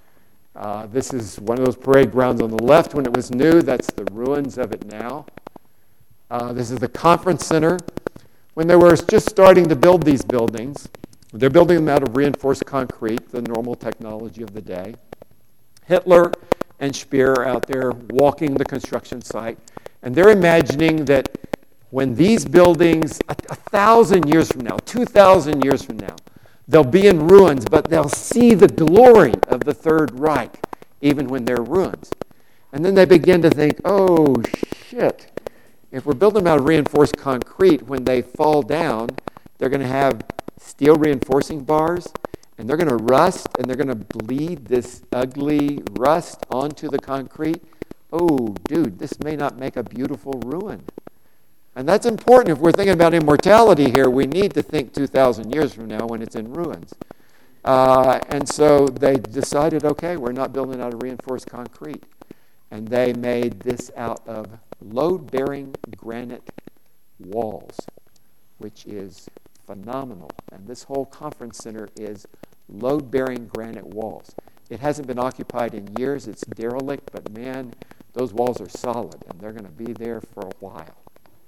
Uh, this is one of those parade grounds on the left when it was new. That's the ruins of it now. Uh, this is the conference center. When they were just starting to build these buildings, they're building them out of reinforced concrete, the normal technology of the day. Hitler and Speer are out there walking the construction site, and they're imagining that when these buildings, a, a thousand years from now, two thousand years from now, they'll be in ruins, but they'll see the glory of the Third Reich, even when they're ruins. And then they begin to think, oh, shit, if we're building them out of reinforced concrete, when they fall down, they're going to have steel reinforcing bars, and they're going to rust, and they're going to bleed this ugly rust onto the concrete. Oh, dude, this may not make a beautiful ruin. And that's important. If we're thinking about immortality here, we need to think two thousand years from now when it's in ruins. Uh, and so they decided, okay, we're not building out of reinforced concrete. And they made this out of load-bearing granite walls, which is phenomenal. And this whole conference center is load-bearing granite walls. It hasn't been occupied in years. It's derelict, but man, those walls are solid, and they're going to be there for a while.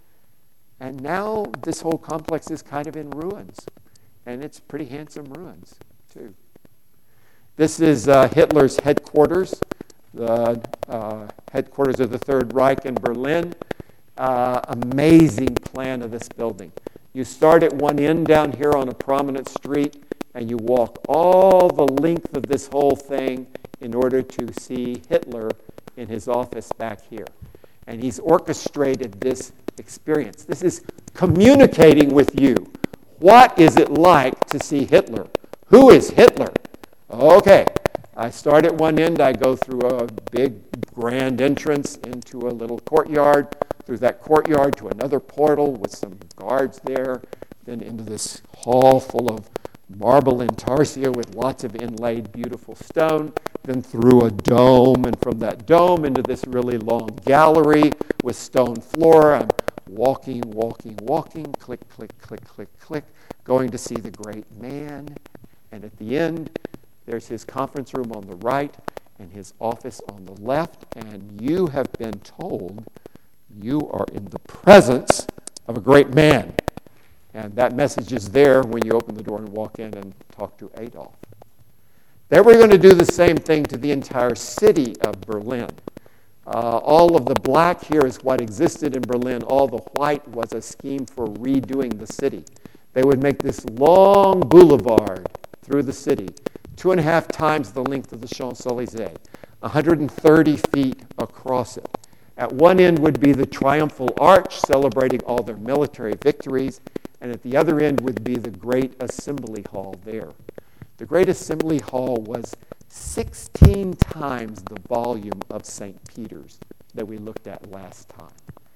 And now this whole complex is kind of in ruins, and it's pretty handsome ruins, too. This is uh, Hitler's headquarters. the uh, headquarters of the Third Reich in Berlin. Uh, amazing plan of this building. You start at one end down here on a prominent street, and you walk all the length of this whole thing in order to see Hitler in his office back here. And he's orchestrated this experience. This is communicating with you. What is it like to see Hitler? Who is Hitler? Okay, I start at one end. I go through a big grand entrance into a little courtyard, through that courtyard to another portal with some guards there, then into this hall full of marble intarsia with lots of inlaid beautiful stone, then through a dome, and from that dome into this really long gallery with stone floor. I'm walking, walking, walking, click, click, click, click, click, going to see the great man. And at the end, there's his conference room on the right and his office on the left, and you have been told you are in the presence of a great man. And that message is there when you open the door and walk in and talk to Adolf. Then we're going to do the same thing to the entire city of Berlin. Uh, all of the black here is what existed in Berlin. All the white was a scheme for redoing the city. They would make this long boulevard through the city, two and a half times the length of the Champs-Élysées, one hundred thirty feet across it. At one end would be the Triumphal Arch, celebrating all their military victories, and at the other end would be the Great Assembly Hall there. The Great Assembly Hall was sixteen times the volume of Saint Peter's that we looked at last time.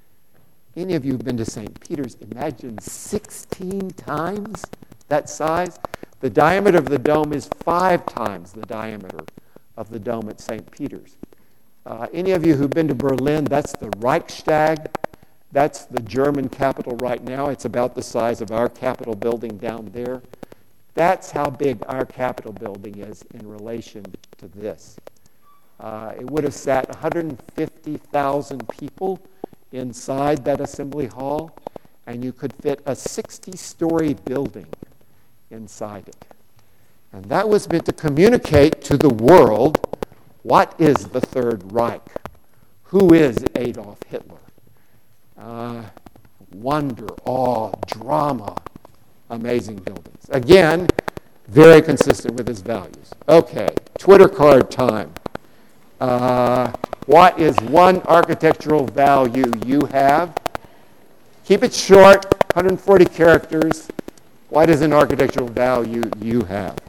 Any of you who've been to Saint Peter's, imagine sixteen times that size? The diameter of the dome is five times the diameter of the dome at Saint Peter's. Uh, any of you who've been to Berlin, that's the Reichstag. That's the German capital right now. It's about the size of our Capitol building down there. That's how big our Capitol building is in relation to this. Uh, it would have sat one hundred fifty thousand people inside that assembly hall, and you could fit a sixty-story building inside it. And that was meant to communicate to the world, what is the Third Reich? Who is Adolf Hitler? Uh, wonder, awe, drama, amazing buildings. Again, very consistent with his values. Okay, Twitter card time. Uh, what is one architectural value you have? Keep it short, one hundred forty characters. What is an architectural value you have?